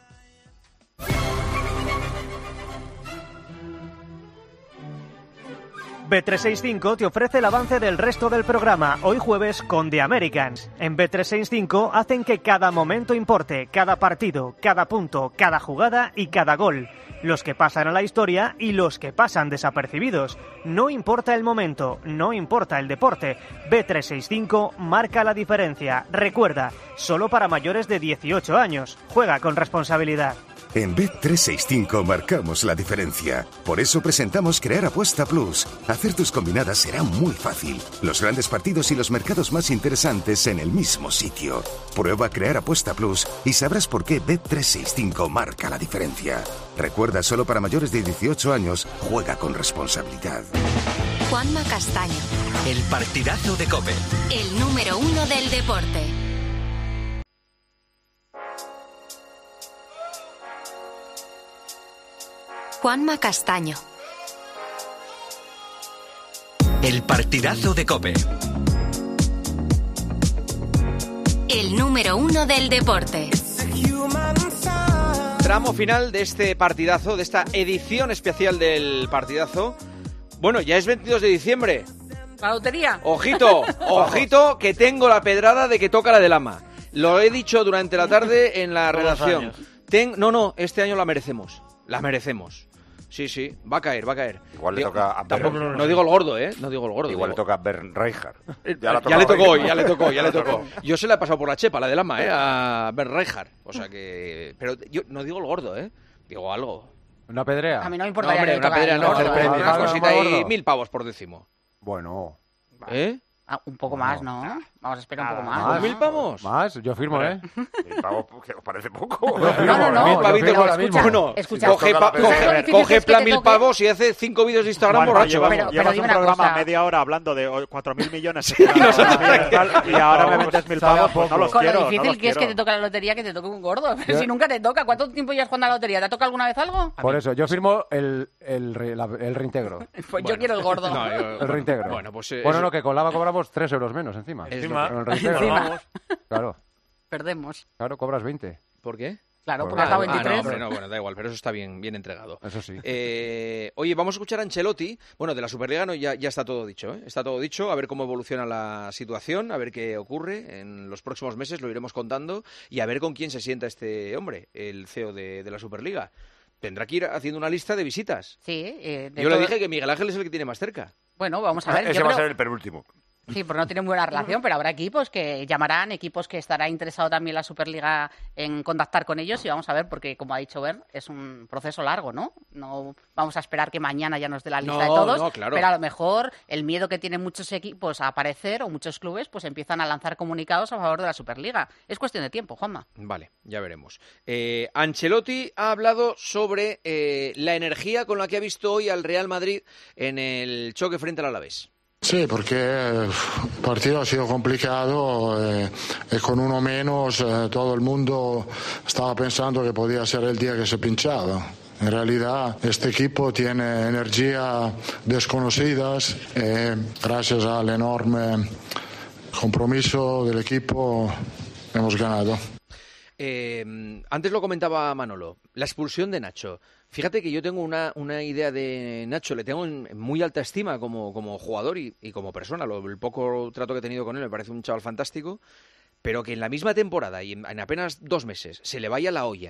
B trescientos sesenta y cinco te ofrece el avance del resto del programa, hoy jueves con The Americans. En B trescientos sesenta y cinco hacen que cada momento importe, cada partido, cada punto, cada jugada y cada gol. Los que pasan a la historia y los que pasan desapercibidos. No importa el momento, no importa el deporte. B trescientos sesenta y cinco marca la diferencia. Recuerda, solo para mayores de dieciocho años. Juega con responsabilidad. En Bet trescientos sesenta y cinco marcamos la diferencia. Por eso presentamos Crear Apuesta Plus. Hacer tus combinadas será muy fácil. Los grandes partidos y los mercados más interesantes en el mismo sitio. Prueba Crear Apuesta Plus y sabrás por qué Bet trescientos sesenta y cinco marca la diferencia. Recuerda, solo para mayores de dieciocho años, juega con responsabilidad. Juanma Castaño. El partidazo de COPE. El número uno del deporte. Juanma Castaño. El partidazo de COPE. El número uno del deporte. Tramo final de este partidazo, de esta edición especial del partidazo. Bueno, ya es veintidós de diciembre. ¿La lotería? Ojito, ojito, que tengo la pedrada de que toca la del ama. Lo he dicho durante la tarde en la redacción. Ten... No, no, este año la merecemos. La merecemos. Sí, sí, va a caer, va a caer. Igual le Digo, toca a tampoco, Bernd. no digo el gordo, ¿eh? No digo el gordo. Igual digo... le toca a Bernd Rijkaard. Ya, ya le tocó hoy, ya le tocó, ya le tocó. Yo se la he pasado por la chepa, la del ama, ¿eh? A Bernd Rijkaard. O sea que... Pero yo no digo el gordo, ¿eh? Digo algo. ¿Una pedrea? A mí no me No, importaría hombre, que una tocara pedrea el no, gordo, el premio, ¿eh? una cosita ahí, gordo. mil pavos por décimo. Bueno. ¿Eh? Ah, un poco más, ¿no? Vamos a esperar un poco más. ¿Más? ¿Mil pavos? Más, yo firmo, ¿eh? Mil pavos, que os parece poco. Yo firmo, no, no, Mil no, pavitos, yo firmo ahora escucha, mismo. uno. Escucha, coge, pa- ¿tú sabes lo coge, difícil coge que es que plan te mil toque? pavos y hace cinco vídeos de Instagram Bueno, borracho, llevas, vamos. Pero- llevas pero un dime una programa cosa. media hora hablando de cuatro mil millones y ahora me metes mil pavos, pues no los Con quiero. lo no difícil los que es que quiero. te toque la lotería, que te toque un gordo. Pero Yo- si nunca te toca, ¿cuánto tiempo llevas jugando a la lotería? ¿Te ha tocado alguna vez algo? Por eso, yo firmo el, el, re- la- el reintegro. Pues Bueno. yo quiero el gordo. No, yo- El reintegro. Bueno, pues... eh, Bueno, eso- no, que con Lava cobramos tres euros menos encima. es Encima. lo Con el que- reintegro. Encima. Claro, Perdemos. claro, cobras veinte. ¿Por qué? Claro, Pues porque has dado vale. Ah, no, veintitrés. hombre, no, bueno, da igual, pero eso está bien, bien entregado. Eso sí. Eh, oye, vamos a escuchar a Ancelotti. Bueno, de la Superliga no, ya, ya está todo dicho, ¿eh? Está todo dicho, a ver cómo evoluciona la situación, a ver qué ocurre en los próximos meses, lo iremos contando, y a ver con quién se sienta este hombre, el C E O de, de la Superliga. Tendrá que ir haciendo una lista de visitas. Sí. eh, de Yo le todo- dije que Miguel Ángel es el que tiene más cerca. Bueno, vamos a ver. Ese yo va a creo- ser el penúltimo. Sí, porque no tienen buena relación, pero habrá equipos que llamarán, equipos que estará interesado también la Superliga en contactar con ellos y vamos a ver, porque como ha dicho Bern, es un proceso largo, ¿no? No vamos a esperar que mañana ya nos dé la lista No, de todos, no, claro. pero a lo mejor el miedo que tienen muchos equipos a aparecer o muchos clubes, pues empiezan a lanzar comunicados a favor de la Superliga. Es cuestión de tiempo, Juanma. Vale, ya veremos. Eh, Ancelotti ha hablado sobre eh, la energía con la que ha visto hoy al Real Madrid en el choque frente al Alavés. Sí, porque el partido ha sido complicado eh, y con uno menos eh, todo el mundo estaba pensando que podía ser el día que se pinchaba. En realidad este equipo tiene energía desconocidas y gracias al enorme compromiso del equipo hemos ganado. Eh, antes lo comentaba Manolo, la expulsión de Nacho. Fíjate que yo tengo una, una idea de Nacho, le tengo en muy alta estima como, como jugador y, y como persona. Lo, el poco trato que he tenido con él me parece un chaval fantástico, pero que en la misma temporada y en, en apenas dos meses se le vaya la olla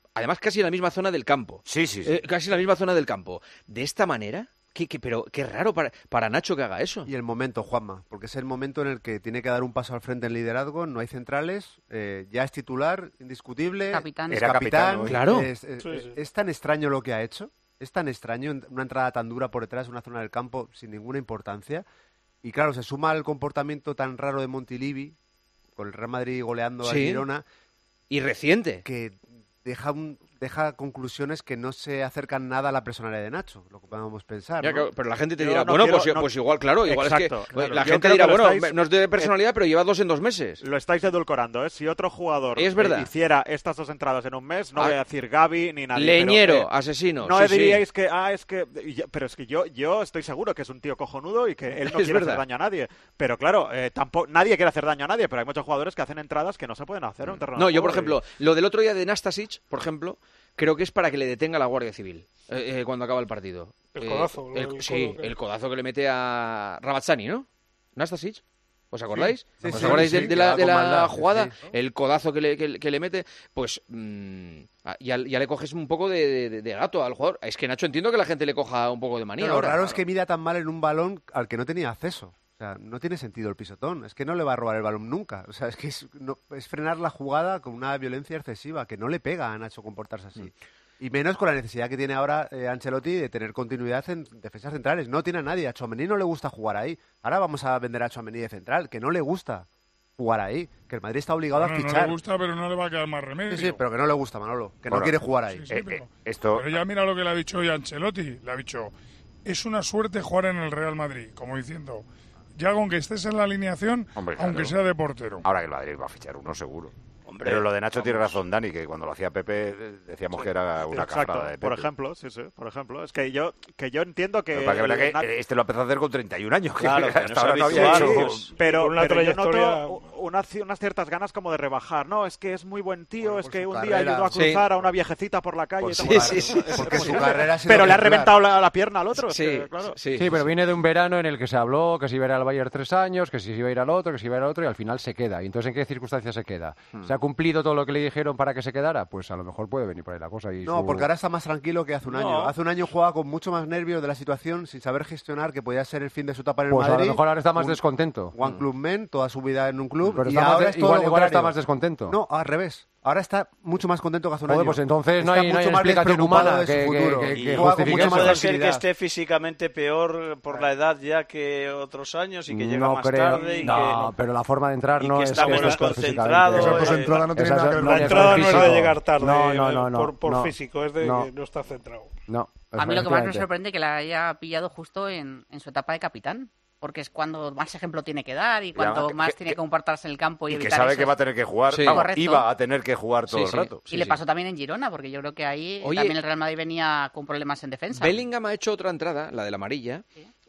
además casi en la misma zona del campo. Sí, sí, sí. Eh, casi en la misma zona del campo. De esta manera, qué, qué, pero qué raro para, para Nacho que haga eso. Y el momento, Juanma, porque es el momento en el que tiene que dar un paso al frente en liderazgo, no hay centrales, eh, ya es titular, indiscutible, Capitán. es Era capitán, capitán, claro. Es, es- Sí, sí. es tan extraño lo que ha hecho, es tan extraño, una entrada tan dura por detrás, una zona del campo sin ninguna importancia, y claro, se suma al comportamiento tan raro de Montilivi, con el Real Madrid goleando a Sí. Girona, Y reciente. que deja un, deja conclusiones que no se acercan nada a la personalidad de Nacho, lo que podamos pensar. Ya, ¿no? claro, pero la gente te Yo dirá, no bueno, quiero- pues, no- pues igual, claro, igual Exacto, es que claro. la Yo gente creo dirá, que lo bueno, estáis- no es de personalidad, pero lleva dos en dos meses. Lo estáis edulcorando, ¿eh? Si otro jugador Es verdad. eh, hiciera estas dos entradas en un mes, no Ah. voy a decir Gavi ni nadie. Leñero, pero, eh, asesino. No sí, sí. diríais que, ah, es que... y yo- pero es que yo, yo estoy seguro que es un tío cojonudo y que él no Es quiere verdad. hacer daño a nadie. Pero claro, eh, tampoco, nadie quiere hacer daño a nadie, pero hay muchos jugadores que hacen entradas que no se pueden hacer en un terreno No, de yo, por juego y- ejemplo, lo del otro día de Nastasic, por ejemplo, creo que es para que le detenga la Guardia Civil eh, eh, cuando acaba el partido. El Eh, codazo, el- el sí, codo que- el codazo que le mete a Rabazzani, ¿no? Nastasic. ¿Os acordáis? Sí, ¿Os sí, acordáis sí, de, de que la, va de con la maldad, sí, jugada? sí. El codazo que le, que, que le mete, pues mm, ah, ya, ya le coges un poco de, de- de gato al jugador. Es que Nacho, entiendo que la gente le coja un poco de manía. Pero lo ahora. raro es que mida tan mal en un balón al que no tenía acceso. O sea, no tiene sentido el pisotón. Es que no le va a robar el balón nunca. O sea, es que es, no- es frenar la jugada con una violencia excesiva, que no le pega a Nacho comportarse así. Mm. Y menos con la necesidad que tiene ahora eh, Ancelotti de tener continuidad en defensas centrales. No tiene a nadie. A Tchouaméni no le gusta jugar ahí. Ahora vamos a vender a Tchouaméni de central, que no le gusta jugar ahí. Que el Madrid está obligado Bueno, a no fichar. le gusta, pero no le va a quedar más remedio. Sí, sí, pero que no le gusta, Manolo. Que no Bueno, quiere jugar ahí. Sí, sí, Eh, pero, eh, esto... pero ya mira lo que le ha dicho hoy Ancelotti. Le ha dicho, es una suerte jugar en el Real Madrid, como diciendo, ya aunque estés en la alineación, Hombre, claro. aunque sea de portero. Ahora que el Madrid va a fichar uno seguro. Hombre, Pero lo de Nacho tiene vamos. razón, Dani, que cuando lo hacía Pepe eh, decíamos que era una Exacto, cafrada de Pepe. por ejemplo, sí, sí, por ejemplo. Es que yo, que yo entiendo que... Pero para que verá el- que eh, este lo empezó a hacer con treinta y un años, que Claro, que no hasta es ahora no había habitual, hecho... pues. Pero, Con una pero yo trayectoria- noto unas, unas ciertas ganas como de rebajar. No, es que es muy buen tío, Bueno, es por que su un día carrera. ayudó a Sí. cruzar a una viejecita por la calle. Por y su tal. carrera, sí, sí. porque su posible. carrera ha sido Pero le ha ejemplar. reventado la, la pierna al otro. es Sí, que, claro. sí. Sí, pero viene de un verano en el que se habló que se iba a ir al Bayern tres años, que si se iba a ir al otro, que se iba a ir al otro, y al final se queda. ¿Y entonces en qué circunstancias se queda? ¿Se ha cumplido todo lo que le dijeron para que se quedara? Pues a lo mejor puede venir por ahí la cosa. Y No, su- porque ahora está más tranquilo que hace un No. año. Hace un año jugaba con mucho más nervios de la situación, sin saber gestionar que podía ser el fin de su etapa en el Pues a Madrid. lo mejor ahora está más Un- descontento. One Club Men, toda su vida en un club. Pero y está más ahora de- es todo igual, lo igual está contrario. más descontento. No, al revés. Ahora está mucho más contento que hace un Joder, año. pues entonces no Está hay, no hay mucho más explicación despreocupado humana de su que, que- futuro. que- Y que juega con justifique mucha eso. más puede ser que tranquilidad. esté físicamente peor por la edad ya que otros años y que llega no más creo, tarde y no, pero la forma de entrar y no que es está que menos esté concentrado, físicamente. Eso, pues, eh, entrada no tiene Esa nada es- que ver no La con es eso. entrada no es de físico. llegar tarde No, no, eh, no, no, por, por no. físico, es de No. que no está centrado. No, A mí lo que más me efectivamente. sorprende es que la haya pillado justo en, en su etapa de capitán. Porque es cuando más ejemplo tiene que dar y cuando además que- más que- tiene que comportarse en el campo y, Y que evitar sabe esos- que va a tener que jugar. Sí. Vamos, Correcto. iba a tener que jugar todo Sí, el sí. rato. Y le pasó también en Girona, porque yo creo que ahí Oye, también el Real Madrid venía con problemas en defensa. Bellingham ha hecho otra entrada, la de la amarilla.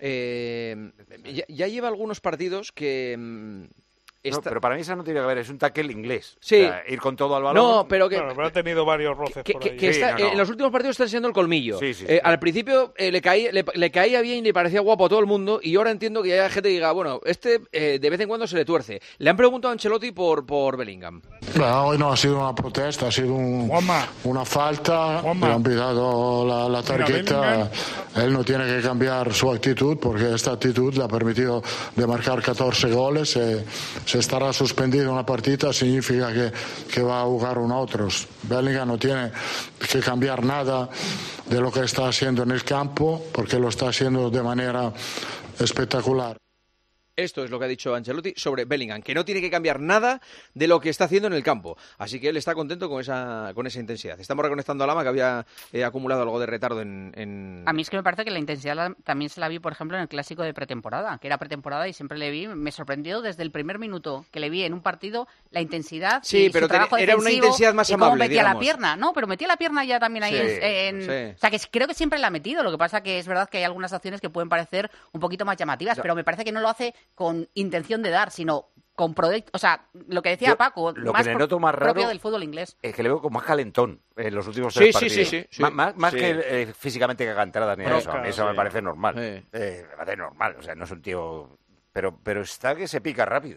Eh, ya, ya lleva algunos partidos que... mm, No, esta- pero para mí esa no tiene que ver, es un tackle inglés. Sí. O sea, ir con todo al balón. No, pero que... Bueno, pero ha tenido varios roces que, por que- ahí. que Sí, está- no, no. eh, en los últimos partidos está enseñando el colmillo. Sí, sí, Eh, sí. al principio eh, le, caía, le, le caía bien y le parecía guapo a todo el mundo, y ahora entiendo que ya hay gente que diga, bueno, este eh, de vez en cuando se le tuerce. Le han preguntado a Ancelotti por, por Bellingham. Beh, hoy no ha sido una protesta, ha sido un- Juanma. una falta. Juanma. Le han pitado la, la tarjeta. Bellingham. Él no tiene que cambiar su actitud porque esta actitud le ha permitido de marcar catorce goles. Se, se estará suspendido una partida, significa que, que va a jugar un otros. Bellingham no tiene que cambiar nada de lo que está haciendo en el campo porque lo está haciendo de manera espectacular. Esto es lo que ha dicho Ancelotti sobre Bellingham, que no tiene que cambiar nada de lo que está haciendo en el campo. Así que él está contento con esa, con esa intensidad. Estamos reconectando a Lama, que había eh, acumulado algo de retardo en... en... A mí es que me parece que la intensidad la- también se la vi, por ejemplo, en el clásico de pretemporada, que era pretemporada y siempre le vi, me sorprendió desde el primer minuto que le vi en un partido la intensidad Sí, y pero su trabajo ten- era una defensivo intensidad más y cómo amable, metía la digamos. pierna, no, pero metía la pierna ya también ahí Sí, en, en- sí. o sea, que creo que siempre la ha metido, lo que pasa que es verdad que hay algunas acciones que pueden parecer un poquito más llamativas, No. pero me parece que no lo hace con intención de dar, sino con proyecto, o sea, lo que decía Yo Paco, lo más que le pro- noto más raro propio del fútbol inglés. es que le veo como más calentón en los últimos Sí, tres sí, partidos. sí, sí, sí. Má- Más, más Sí. que eh, físicamente que haga entradas ni Bronca, eso. A mí eso sí. me parece normal. Sí. Eh, me parece normal. O sea, no es un tío... Pero, pero está que se pica rápido.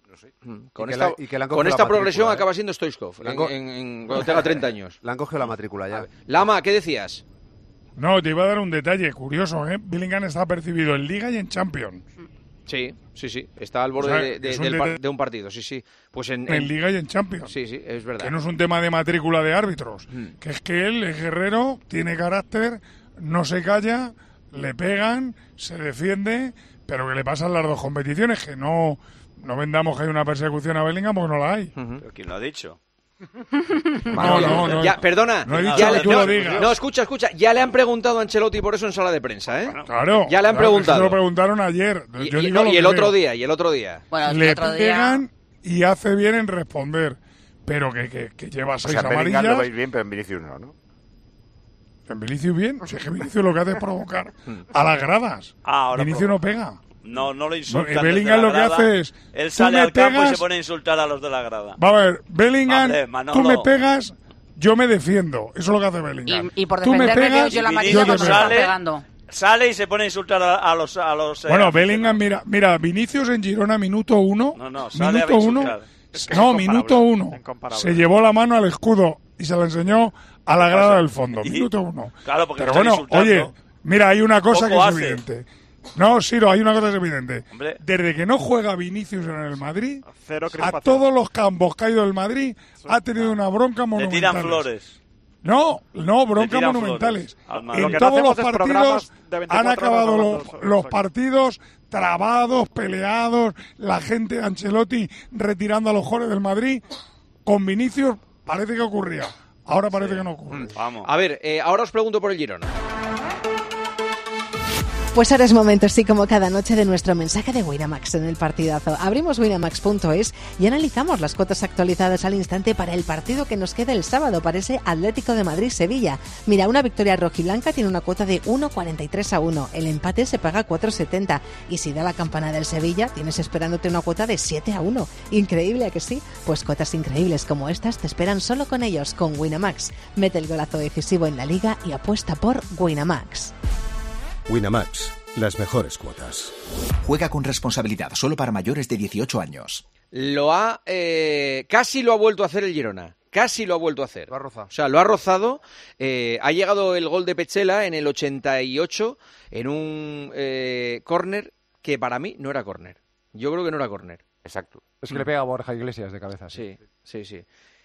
Con Y que esta, la- y que le han con cogido esta la progresión matrícula, ¿eh? acaba siendo Stoichkov Le han en- co- en- en- cuando tenga treinta años. Le han cogido la matrícula ya. Lama, ¿qué decías? No, te iba a dar un detalle curioso, ¿eh? Bellingham está percibido en Liga y en Champions. Sí, sí, sí. Está al borde O sea, de, de- es un del detalle- par- de un partido, sí, sí. Pues en, En Liga y en Champions. Sí, sí, es verdad. Que no es un tema de matrícula de árbitros. Mm. Que es que él es guerrero, tiene carácter, no se calla, le pegan, se defiende, pero que le pasan las dos competiciones, que no, no vendamos que hay una persecución a Bellingham porque no la hay. ¿Pero quién lo ha dicho? No, no, no. Ya, perdona. No he dicho ya que le- tú no, lo digas. no, escucha, escucha. Ya le han preguntado a Ancelotti por eso en sala de prensa, ¿eh? Claro. Ya le han claro, preguntado. Se lo preguntaron ayer. Y, Yo y- digo no, lo y que el otro veo. día, y el otro día. Bueno, el Le otro día... pegan y hace bien en responder. Pero que, que, que lleva O seis sea, Bellingham lo amarillas. veis bien, pero en Vinicius no, ¿no? En Vinicius bien. O sea, que Vinicius lo que hace es provocar a las gradas. Ah, ahora Vinicius no pega. No, no lo No, insultan. y desde Bellingham la lo que grada. hace es, Él tú sale me al campo y pegas- se pone a insultar a los de la grada. Va a ver, Bellingham, Hombre, Manolo. tú me pegas, yo me defiendo. Eso es lo que hace Bellingham. Y, y por Tú me defenderme pegas, que yo la Y amarilla yo Vinicius cuando te me están sale, pegando. sale y se pone a insultar a, a los... A los eh, Bueno, Bellingham, mira, mira, Vinicius en Girona, minuto uno. No, no, sale a minuto uno. insultar. Es que es No, incomparable, minuto uno. incomparable. Se llevó la mano al escudo y se la enseñó a la grada del fondo. Y- Minuto uno. Claro, porque Pero lo están bueno, insultando. oye, mira, hay una cosa Poco que es hace. evidente. No, Siro, hay una cosa que es evidente. Hombre. Desde que no juega Vinicius en el Madrid, Cero a crispación. todos los campos que ha ido el Madrid ha tenido una bronca Le monumental. tiran flores. No, no, broncas tiran monumentales. flores al Madrid. Lo En que no todos hacemos los es programas partidos de veinticuatro han horas acabado hablando los, sobre los eso. partidos trabados, peleados, la gente de Ancelotti retirando a los jugadores del Madrid. Con Vinicius parece que ocurría. Ahora parece que no ocurre. Vamos. A ver, eh, ahora os pregunto por el Girona. Pues ahora es momento, sí, como cada noche, de nuestro mensaje de Winamax en el partidazo. Abrimos winamax punto es y analizamos las cuotas actualizadas al instante para el partido que nos queda el sábado, para ese Atlético de Madrid-Sevilla. Mira, una victoria rojiblanca tiene una cuota de uno cuarenta y tres a uno. El empate se paga cuatro setenta. Y si da la campana del Sevilla, tienes esperándote una cuota de siete a uno. Increíble, ¿a que sí? Pues cuotas increíbles como estas te esperan solo con ellos, con Winamax. Mete el golazo decisivo en la liga y apuesta por Winamax. Winamax, las mejores cuotas. Juega con responsabilidad, solo para mayores de dieciocho años. Lo ha... eh, casi lo ha vuelto a hacer el Girona. Casi lo ha vuelto a hacer. Lo ha rozado. O sea, lo ha rozado. eh, ha llegado el gol de Pechela en el ochenta y ocho en un eh, córner que para mí no era córner. Yo creo que no era córner. Exacto. Es que le pega a Borja Iglesias de cabeza. Sí, sí, sí.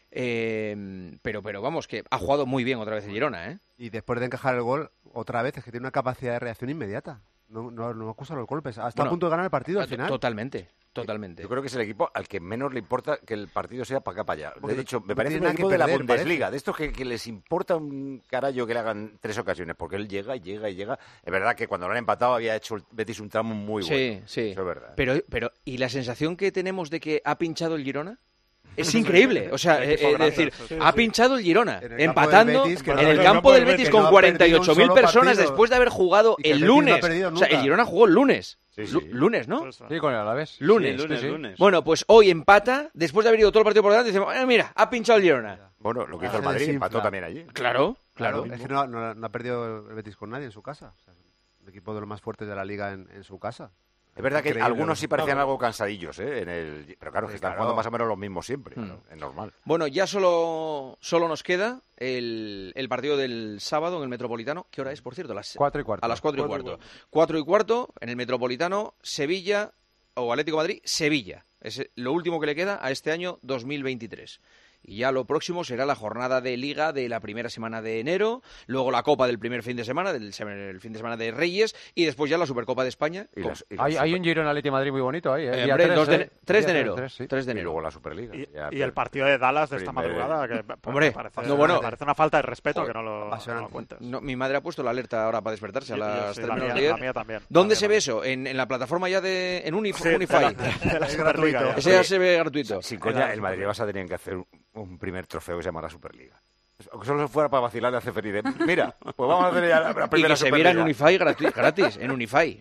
Eh, pero, pero vamos, que ha jugado muy bien otra vez el Girona, ¿eh? Y después de encajar el gol, otra vez, es que tiene una capacidad de reacción inmediata. No, no, no acusa los golpes. Hasta Bueno, a punto de ganar el partido al to- final. Totalmente, totalmente. Yo creo que es el equipo al que menos le importa que el partido sea para acá, para allá. Porque De hecho, no me parece tiene un nada que equipo de la perder, Bundesliga, parece. de estos que, que les importa un carallo que le hagan tres ocasiones, porque él llega y llega y llega. Es verdad que cuando lo han empatado había hecho el Betis un tramo muy Sí, bueno. sí. Eso es verdad. Pero, pero, ¿y la sensación que tenemos de que ha pinchado el Girona? Es increíble, o sea, El eh, equipo eh, grande, decir, sí, ha sí. pinchado el Girona, En el campo del empatando Betis, que en no- el en el campo campo del del Betis Betis, con que no ha cuarenta y ocho perdido mil un solo personas partido. después de haber jugado Y que el el Betis no ha lunes. perdido O sea, el nunca. Girona jugó el lunes. Sí, sí. Lu- Lunes, ¿no? Sí, con el Alavés. Lunes. Sí, lunes, sí, sí. lunes. Bueno, pues hoy empata, después de haber ido todo el partido por delante, decimos, eh, mira, ha pinchado el Girona. Bueno, lo que hizo Ah, el Madrid, se empató desinfla. también allí. Claro, Claro, claro. es que no, no- no ha perdido el Betis con nadie en su casa. O sea, el equipo de los más fuertes de la liga en, en su casa. Es verdad que Increíble. algunos sí parecían algo cansadillos, ¿eh? En el... Pero claro, que están Claro. jugando más o menos los mismos siempre. Hmm. Claro, es normal. Bueno, ya solo, solo nos queda el, el partido del sábado en el Metropolitano. ¿Qué hora es, por cierto? A las, Cuatro y cuarto. A las cuatro y cuarto. Cuatro y cuarto en el Metropolitano, Sevilla o Atlético de Madrid, Sevilla. Es lo último que le queda a este año dos mil veintitrés. Y ya lo próximo será la jornada de Liga de la primera semana de enero, luego la Copa del primer fin de semana, del sem- el fin de semana de Reyes, y después ya la Supercopa de España. Y con- las- y las Hay, hay super- un Girona Atleti Madrid muy bonito ahí. ¿eh? Eh, Día hombre, tres, dos de- ¿eh? tres de Día enero. tres, sí. tres de Y enero. luego la Superliga. Y, Ya, y pero- el partido de Dallas de esta Primer- madrugada, que pues, Hombre, me parece, no, bueno. me parece una falta de respeto Joder, que no lo, no lo apasionante. cuentes. No, mi madre ha puesto la alerta ahora para despertarse a Yo- yo las sí, tres la menos mía- diez. la mía también. ¿Dónde La se mía ve eso? En, en la plataforma ya de en Unif- Sí, de Unify. la- de la Es Superliga, gratuito. ya. Ese ya se ve gratuito. Sin coña, el Madrid y Barça tenían que hacer un, un primer trofeo que se llama la Superliga. Aunque solo fuera para vacilarle a Ceferín. Mira, pues vamos a hacer ya la, la Y primera que se viera en Superliga. Unify gratu- gratis, en Unify.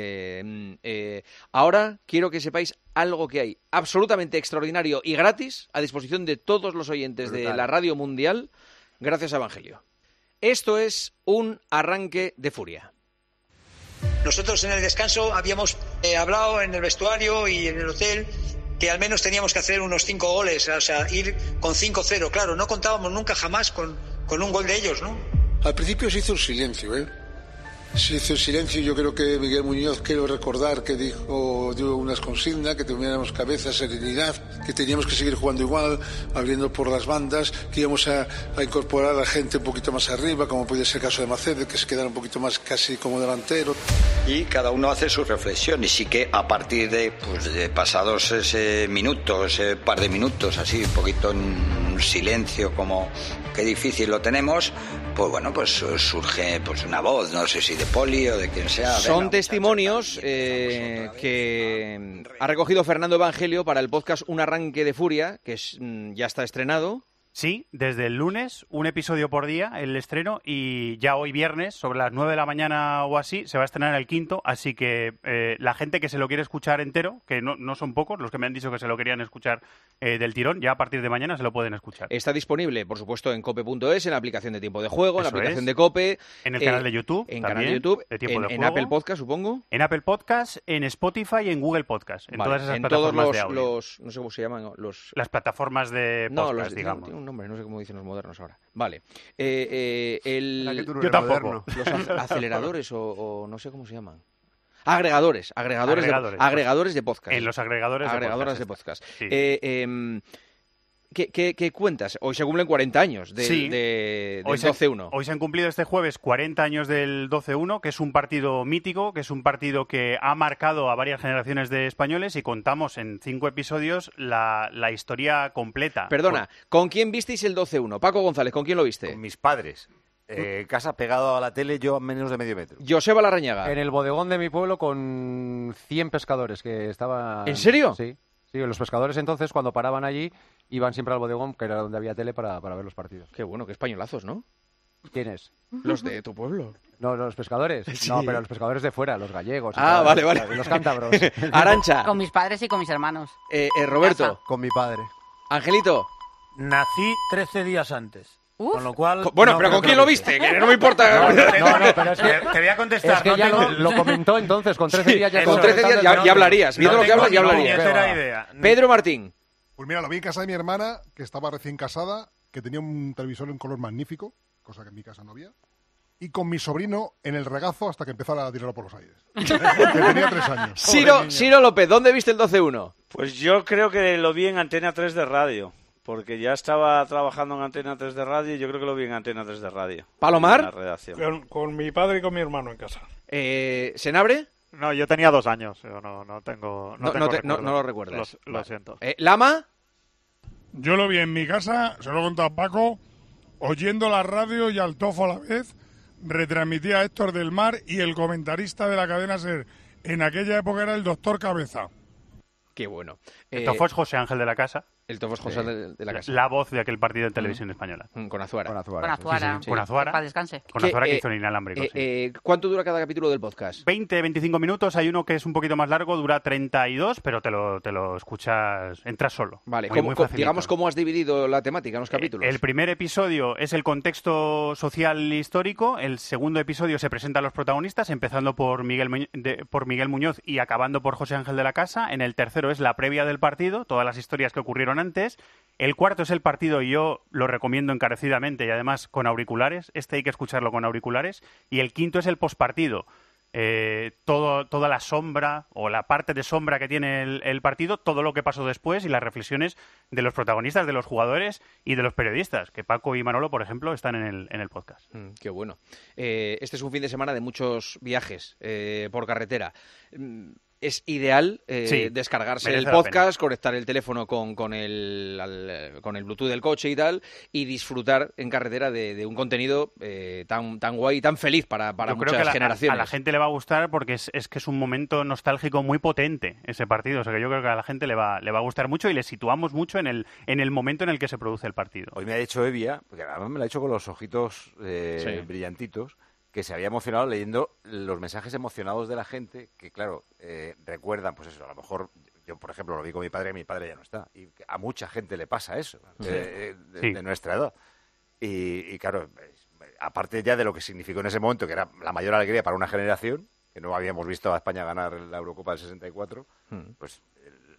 Eh, eh, ahora quiero que sepáis algo que hay absolutamente extraordinario y gratis a disposición de todos los oyentes de Brutal. la Radio Mundial, gracias a Evangelio. Esto es un arranque de furia. Nosotros en el descanso habíamos eh, hablado en el vestuario y en el hotel que al menos teníamos que hacer unos cinco goles, o sea, ir con cinco cero. Claro, no contábamos nunca jamás con, con un gol de ellos, ¿no? Al principio se hizo un silencio, ¿eh? Se hizo un silencio. Yo creo que Miguel Muñoz, quiero recordar que dijo, dio unas consignas, que tuviéramos cabeza, serenidad, que teníamos que seguir jugando igual, abriendo por las bandas, que íbamos a, a incorporar a gente un poquito más arriba, como puede ser el caso de Macede, que se quedara un poquito más casi como delantero. Y cada uno hace su reflexión, y sí que a partir de, pues, de pasados ese minutos, ese par de minutos, así, un poquito en silencio, como qué difícil lo tenemos, pues bueno, pues surge pues una voz, no sé si de Poli o de quien sea. Son Venga, testimonios eh, que ha recogido Fernando Evangelio para el podcast Un arranque de furia, que es, ya está estrenado. Sí, desde el lunes, un episodio por día, el estreno, y ya hoy viernes, sobre las nueve de la mañana o así, se va a estrenar el quinto, así que eh, la gente que se lo quiere escuchar entero, que no, no son pocos los que me han dicho que se lo querían escuchar eh, del tirón, ya a partir de mañana se lo pueden escuchar. Está disponible, por supuesto, en cope punto es, en la aplicación de Tiempo de Juego, en la Eso aplicación es. de Cope. En el eh, canal de YouTube. En también, canal de YouTube, de Tiempo en, de en Juego. Apple Podcast, supongo. En Apple Podcast, en Spotify y en Google Podcast, en Vale, todas esas en plataformas todos de los, audio. los, no sé cómo se llaman, los... Las plataformas de No, podcast, los, digamos. no, tiene un nombre, no sé cómo dicen los modernos ahora. Vale. Eh, eh, el, La que tú no Yo eres tampoco. moderno. Los ac- aceleradores o, o no sé cómo se llaman. Agregadores, agregadores, Agregadores, de, agregadores de podcast. En los agregadores de Agregadoras podcast, de podcast. sí. Eh, em, ¿qué, qué, qué cuentas? Hoy se cumplen cuarenta años del, Sí. de, del Hoy se- doce uno. Hoy se han cumplido este jueves cuarenta años del doce uno, que es un partido mítico, que es un partido que ha marcado a varias generaciones de españoles, y contamos en cinco episodios la, la historia completa. Perdona, ¿con quién visteis el doce uno? Paco González, ¿con quién lo viste? Con mis padres. Eh, casa pegado a la tele, yo a menos de medio metro. Joseba Larrañaga. En el bodegón de mi pueblo con cien pescadores que estaban... ¿En serio? Sí. Sí, los pescadores entonces, cuando paraban allí, iban siempre al bodegón, que era donde había tele, para, para ver los partidos. Qué bueno, qué españolazos, ¿no? ¿Quiénes? Los de tu pueblo. No, los pescadores. Sí. No, pero los pescadores de fuera, los gallegos. y Ah, tal, vale, vale. Los cántabros. Arancha. Con mis padres y con mis hermanos. Eh, eh, Roberto. Con mi padre. Angelito. Nací trece días antes. Con lo cual. Bueno, no pero creo ¿con que quién lo viste? Que no me importa. No, no, no, pero es que te voy a contestar. Es que no ya tengo- lo, lo comentó entonces, con trece Sí, días ya... con estaba trece días comentando ya, el ya hablarías. Viendo no lo que tengo hablas, ya ni hablarías. puñetera idea. Pedro Martín. Pues mira, lo vi en casa de mi hermana, que estaba recién casada, que tenía un televisor en color magnífico, cosa que en mi casa no había, y con mi sobrino en el regazo hasta que empezara a tirarlo por los aires. que tenía tres años. Ciro, Ciro López, ¿dónde viste el doce uno? Pues yo creo que lo vi en Antena tres de radio, porque ya estaba trabajando en Antena tres de radio y yo creo que lo vi en Antena tres de radio. ¿Palomar? En la redacción. Con, con mi padre y con mi hermano en casa. Eh, ¿Senabre? No, yo tenía dos años. Yo no, no tengo. No, No, tengo no, te- no- recuerdo. no lo recuerdas. Lo, lo Vale. siento. Eh, ¿Lama? Yo lo vi en mi casa, se lo he contado a Paco, oyendo la radio y al tofo a la vez, retransmitía a Héctor del Mar, y el comentarista de la cadena SER en aquella época era el doctor Cabeza. Qué bueno. El Eh, tofo es José Ángel de la Casa. El tofo es José de, de la Casa. La voz de aquel partido en televisión española. Mm, Con Azuara. Con Azuara. Con Azuara. Con Azuara. Para descanse. Con ¿Qué, Azuara que eh, hizo el inalámbrico. eh, sí. eh, ¿Cuánto dura cada capítulo del podcast? veinte, veinticinco minutos. Hay uno que es un poquito más largo, dura treinta y dos, pero te lo, te lo escuchas, entras solo. Vale, Muy, ¿cómo- muy co- facilito. digamos cómo has dividido la temática en los capítulos. El primer episodio es el contexto social histórico. El segundo episodio se presenta a los protagonistas, empezando por Miguel, Muñ- de- por Miguel Muñoz y acabando por José Ángel de la Casa. En el tercero es la previa del partido, todas las historias que ocurrieron antes. El cuarto es el partido y yo lo recomiendo encarecidamente, y además con auriculares. Este hay que escucharlo con auriculares. Y el quinto es el postpartido. Eh, todo, toda la sombra o la parte de sombra que tiene el, el partido, todo lo que pasó después y las reflexiones de los protagonistas, de los jugadores y de los periodistas, que Paco y Manolo, por ejemplo, están en el, en el podcast. Mm, qué bueno. Eh, este es un fin de semana de muchos viajes eh, por carretera. Mm, Es ideal eh, Sí, descargarse merece el la podcast, conectar el teléfono con, con, el, al- con el Bluetooth del coche y tal, y disfrutar en carretera de, de un contenido eh, tan, tan guay y tan feliz para, para Yo creo muchas que la- generaciones. a la gente le va a gustar porque es, es que es un momento nostálgico muy potente ese partido. O sea que yo creo que a la gente le va, le va a gustar mucho y le situamos mucho en el, en el momento en el que se produce el partido. Hoy me ha dicho Evia, porque además me lo ha hecho con los ojitos eh, Sí. brillantitos, que se había emocionado leyendo los mensajes emocionados de la gente, que claro, eh, recuerdan, pues eso, a lo mejor, yo por ejemplo lo vi con mi padre, y mi padre ya no está, y que a mucha gente le pasa eso, Sí. eh, de, Sí. de nuestra edad. Y, y claro, es- aparte ya de lo que significó en ese momento, que era la mayor alegría para una generación, que no habíamos visto a España ganar la Eurocopa del sesenta y cuatro, Mm. pues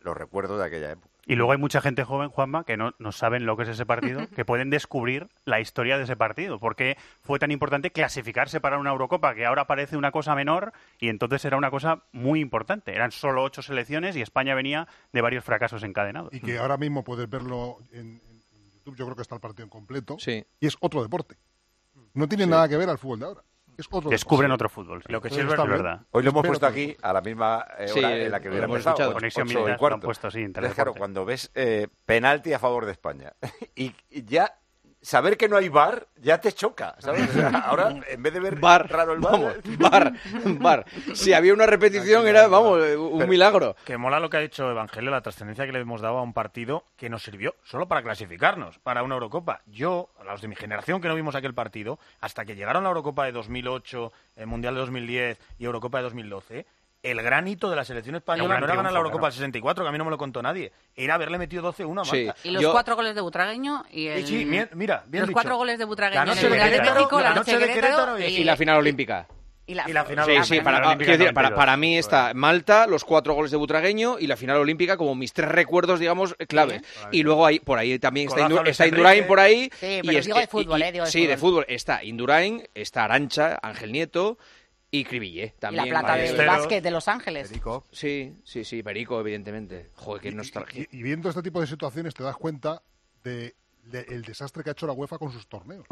los recuerdos de aquella época. Y luego hay mucha gente joven, Juanma, que no, no saben lo que es ese partido, que pueden descubrir la historia de ese partido. Porque fue tan importante clasificarse para una Eurocopa, que ahora parece una cosa menor, y entonces era una cosa muy importante. Eran solo ocho selecciones y España venía de varios fracasos encadenados. Y que ahora mismo puedes verlo en, en YouTube, yo creo que está el partido en completo, sí. y es otro deporte. No tiene Sí. nada que ver al fútbol de ahora. Es otro Descubren deporte. otro fútbol. Sí. Lo que sí sí es es verdad. verdad. Hoy lo hemos puesto aquí a la misma eh, hora Sí, en la que lo hubiera hemos empezado. escuchado. Conexión ocho y Militar, cuarto. lo han puesto así, en Entonces, Teledeporte. claro, cuando ves eh, penalti a favor de España y, y ya saber que no hay V A R ya te choca, ¿sabes? O sea, ahora, en vez de ver Bar, raro el vamos, V A R... bar, bar. Si había una repetición era, vamos, un Pero milagro. Que mola lo que ha dicho Evangelio, la trascendencia que le hemos dado a un partido que nos sirvió solo para clasificarnos, para una Eurocopa. Yo, a los de mi generación que no vimos aquel partido, hasta que llegaron la Eurocopa de dos mil ocho, el Mundial de dos mil diez y Eurocopa de dos mil doce... el gran hito de la selección española no era ganar la Eurocopa del sesenta y cuatro, que a mí no me lo contó nadie, era haberle metido doce uno a Malta. Y los cuatro goles de Butragueño y el... Sí, sí, mira, bien los dicho. cuatro goles de Butragueño La en noche el de Mundial de Querétaro, México, la la noche de noche de Querétaro Querétaro y, Y la final olímpica. y la, y la final Sí, olímpica. sí, para, La olímpica quiero decir, del para, noventa y dos. para mí está Malta, los cuatro goles de Butragueño y la final olímpica como mis tres recuerdos, digamos, claves. Y luego ahí, por ahí también está, Golazo Indu- Luis está Enrique. Indurain por ahí. Sí, y pero es- digo de y- fútbol, y- eh, digo de sí, de fútbol. fútbol. Está Indurain, está Arantxa, Ángel Nieto y Cribillé y también. la plata del Ballesteros. básquet de Los Ángeles. Sí, sí, sí, Perico, evidentemente. Joder, qué nostalgia. Y, y viendo este tipo de situaciones te das cuenta de, de el desastre que ha hecho la UEFA con sus torneos.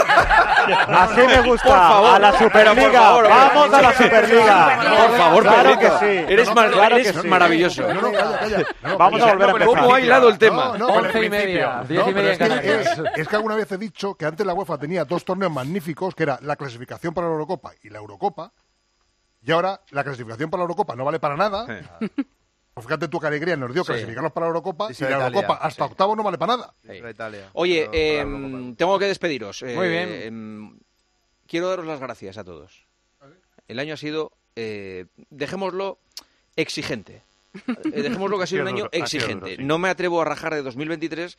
Así me gusta. Por favor, a la pero por Superliga. favor, Vamos hombre. a la Superliga. Por favor, claro Pedrito. que sí. Eres, No, mar- claro eres que sí. maravilloso. No, no, calla, calla. No, Vamos calla. a volver a empezar. ¿Cómo ha hilado el tema? No, no, pero Once y al media, principio. diez No, y pero media es que, en Canarias. es- es que alguna vez he dicho que antes la UEFA tenía dos torneos magníficos, que era la clasificación para la Eurocopa y la Eurocopa, y ahora la clasificación para la Eurocopa no vale para nada. Pues fíjate tú qué alegría nos dio Sí. clasificarnos para la Eurocopa y Dice la Italia, Eurocopa hasta sí. octavo no vale para nada. Para Italia. Oye, Para- para eh, la Eurocopa. tengo que despediros. Eh, Muy bien. em, quiero daros las gracias a todos. El año ha sido, eh, dejémoslo, exigente. Eh, dejémoslo que ha sido un Ha año sido duro, ha sido exigente. duro, sí. No me atrevo a rajar de dos mil veintitrés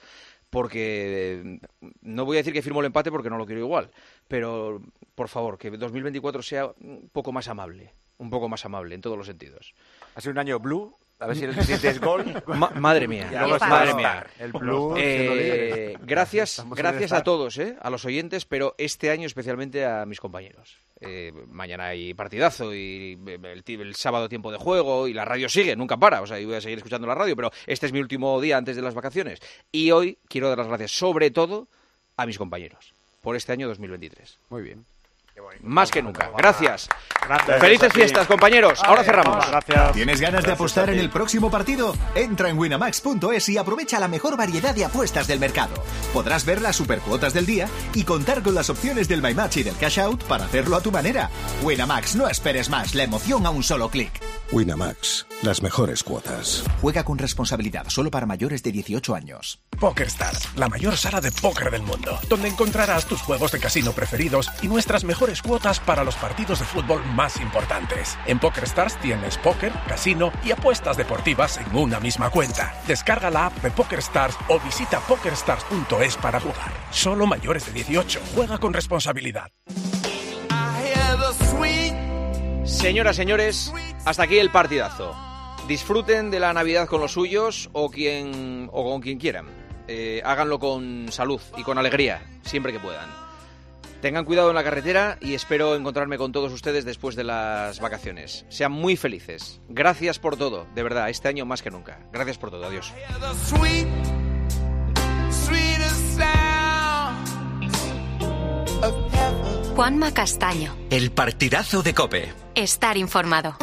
porque eh, no voy a decir que firmo el empate porque no lo quiero igual. Pero, por favor, que dos mil veinticuatro sea un poco más amable. Un poco más amable en todos los sentidos. Ha sido un año blue, a ver si el siguiente es gol. Ma- madre mía, Y luego es madre Star. mía. El Blue Eh, siendo líderes. gracias, Estamos en gracias el a Star. todos, ¿eh? A los oyentes, pero este año especialmente a mis compañeros. Eh, mañana hay partidazo y el, ti- el sábado tiempo de juego y la radio sigue, nunca para, o sea, yo voy a seguir escuchando la radio, pero este es mi último día antes de las vacaciones. Y hoy quiero dar las gracias sobre todo a mis compañeros por este año dos mil veintitrés. Muy bien. Más que nunca. Gracias. Gracias. Felices Sí. fiestas, compañeros. Ahora cerramos. Gracias. ¿Tienes ganas de Gracias apostar a en ti. el próximo partido? Entra en winamax punto es y aprovecha la mejor variedad de apuestas del mercado. Podrás ver las supercuotas del día y contar con las opciones del My Match y del Cash Out para hacerlo a tu manera. Winamax, no esperes más, la emoción a un solo clic. Winamax, las mejores cuotas. Juega con responsabilidad, solo para mayores de dieciocho años. PokerStars, la mayor sala de póker del mundo, donde encontrarás tus juegos de casino preferidos y nuestras mejores cuotas para los partidos de fútbol más importantes. En PokerStars tienes póker, casino y apuestas deportivas en una misma cuenta. Descarga la app de PokerStars o visita pokerstars punto es para jugar. Solo mayores de dieciocho. Juega con responsabilidad. Señoras, señores, hasta aquí el partidazo. Disfruten de la Navidad con los suyos o quien o con quien quieran. Eh, háganlo con salud y con alegría, siempre que puedan. Tengan cuidado en la carretera y espero encontrarme con todos ustedes después de las vacaciones. Sean muy felices. Gracias por todo, de verdad, este año más que nunca. Gracias por todo, adiós. Juanma Castaño. El partidazo de COPE. Estar informado.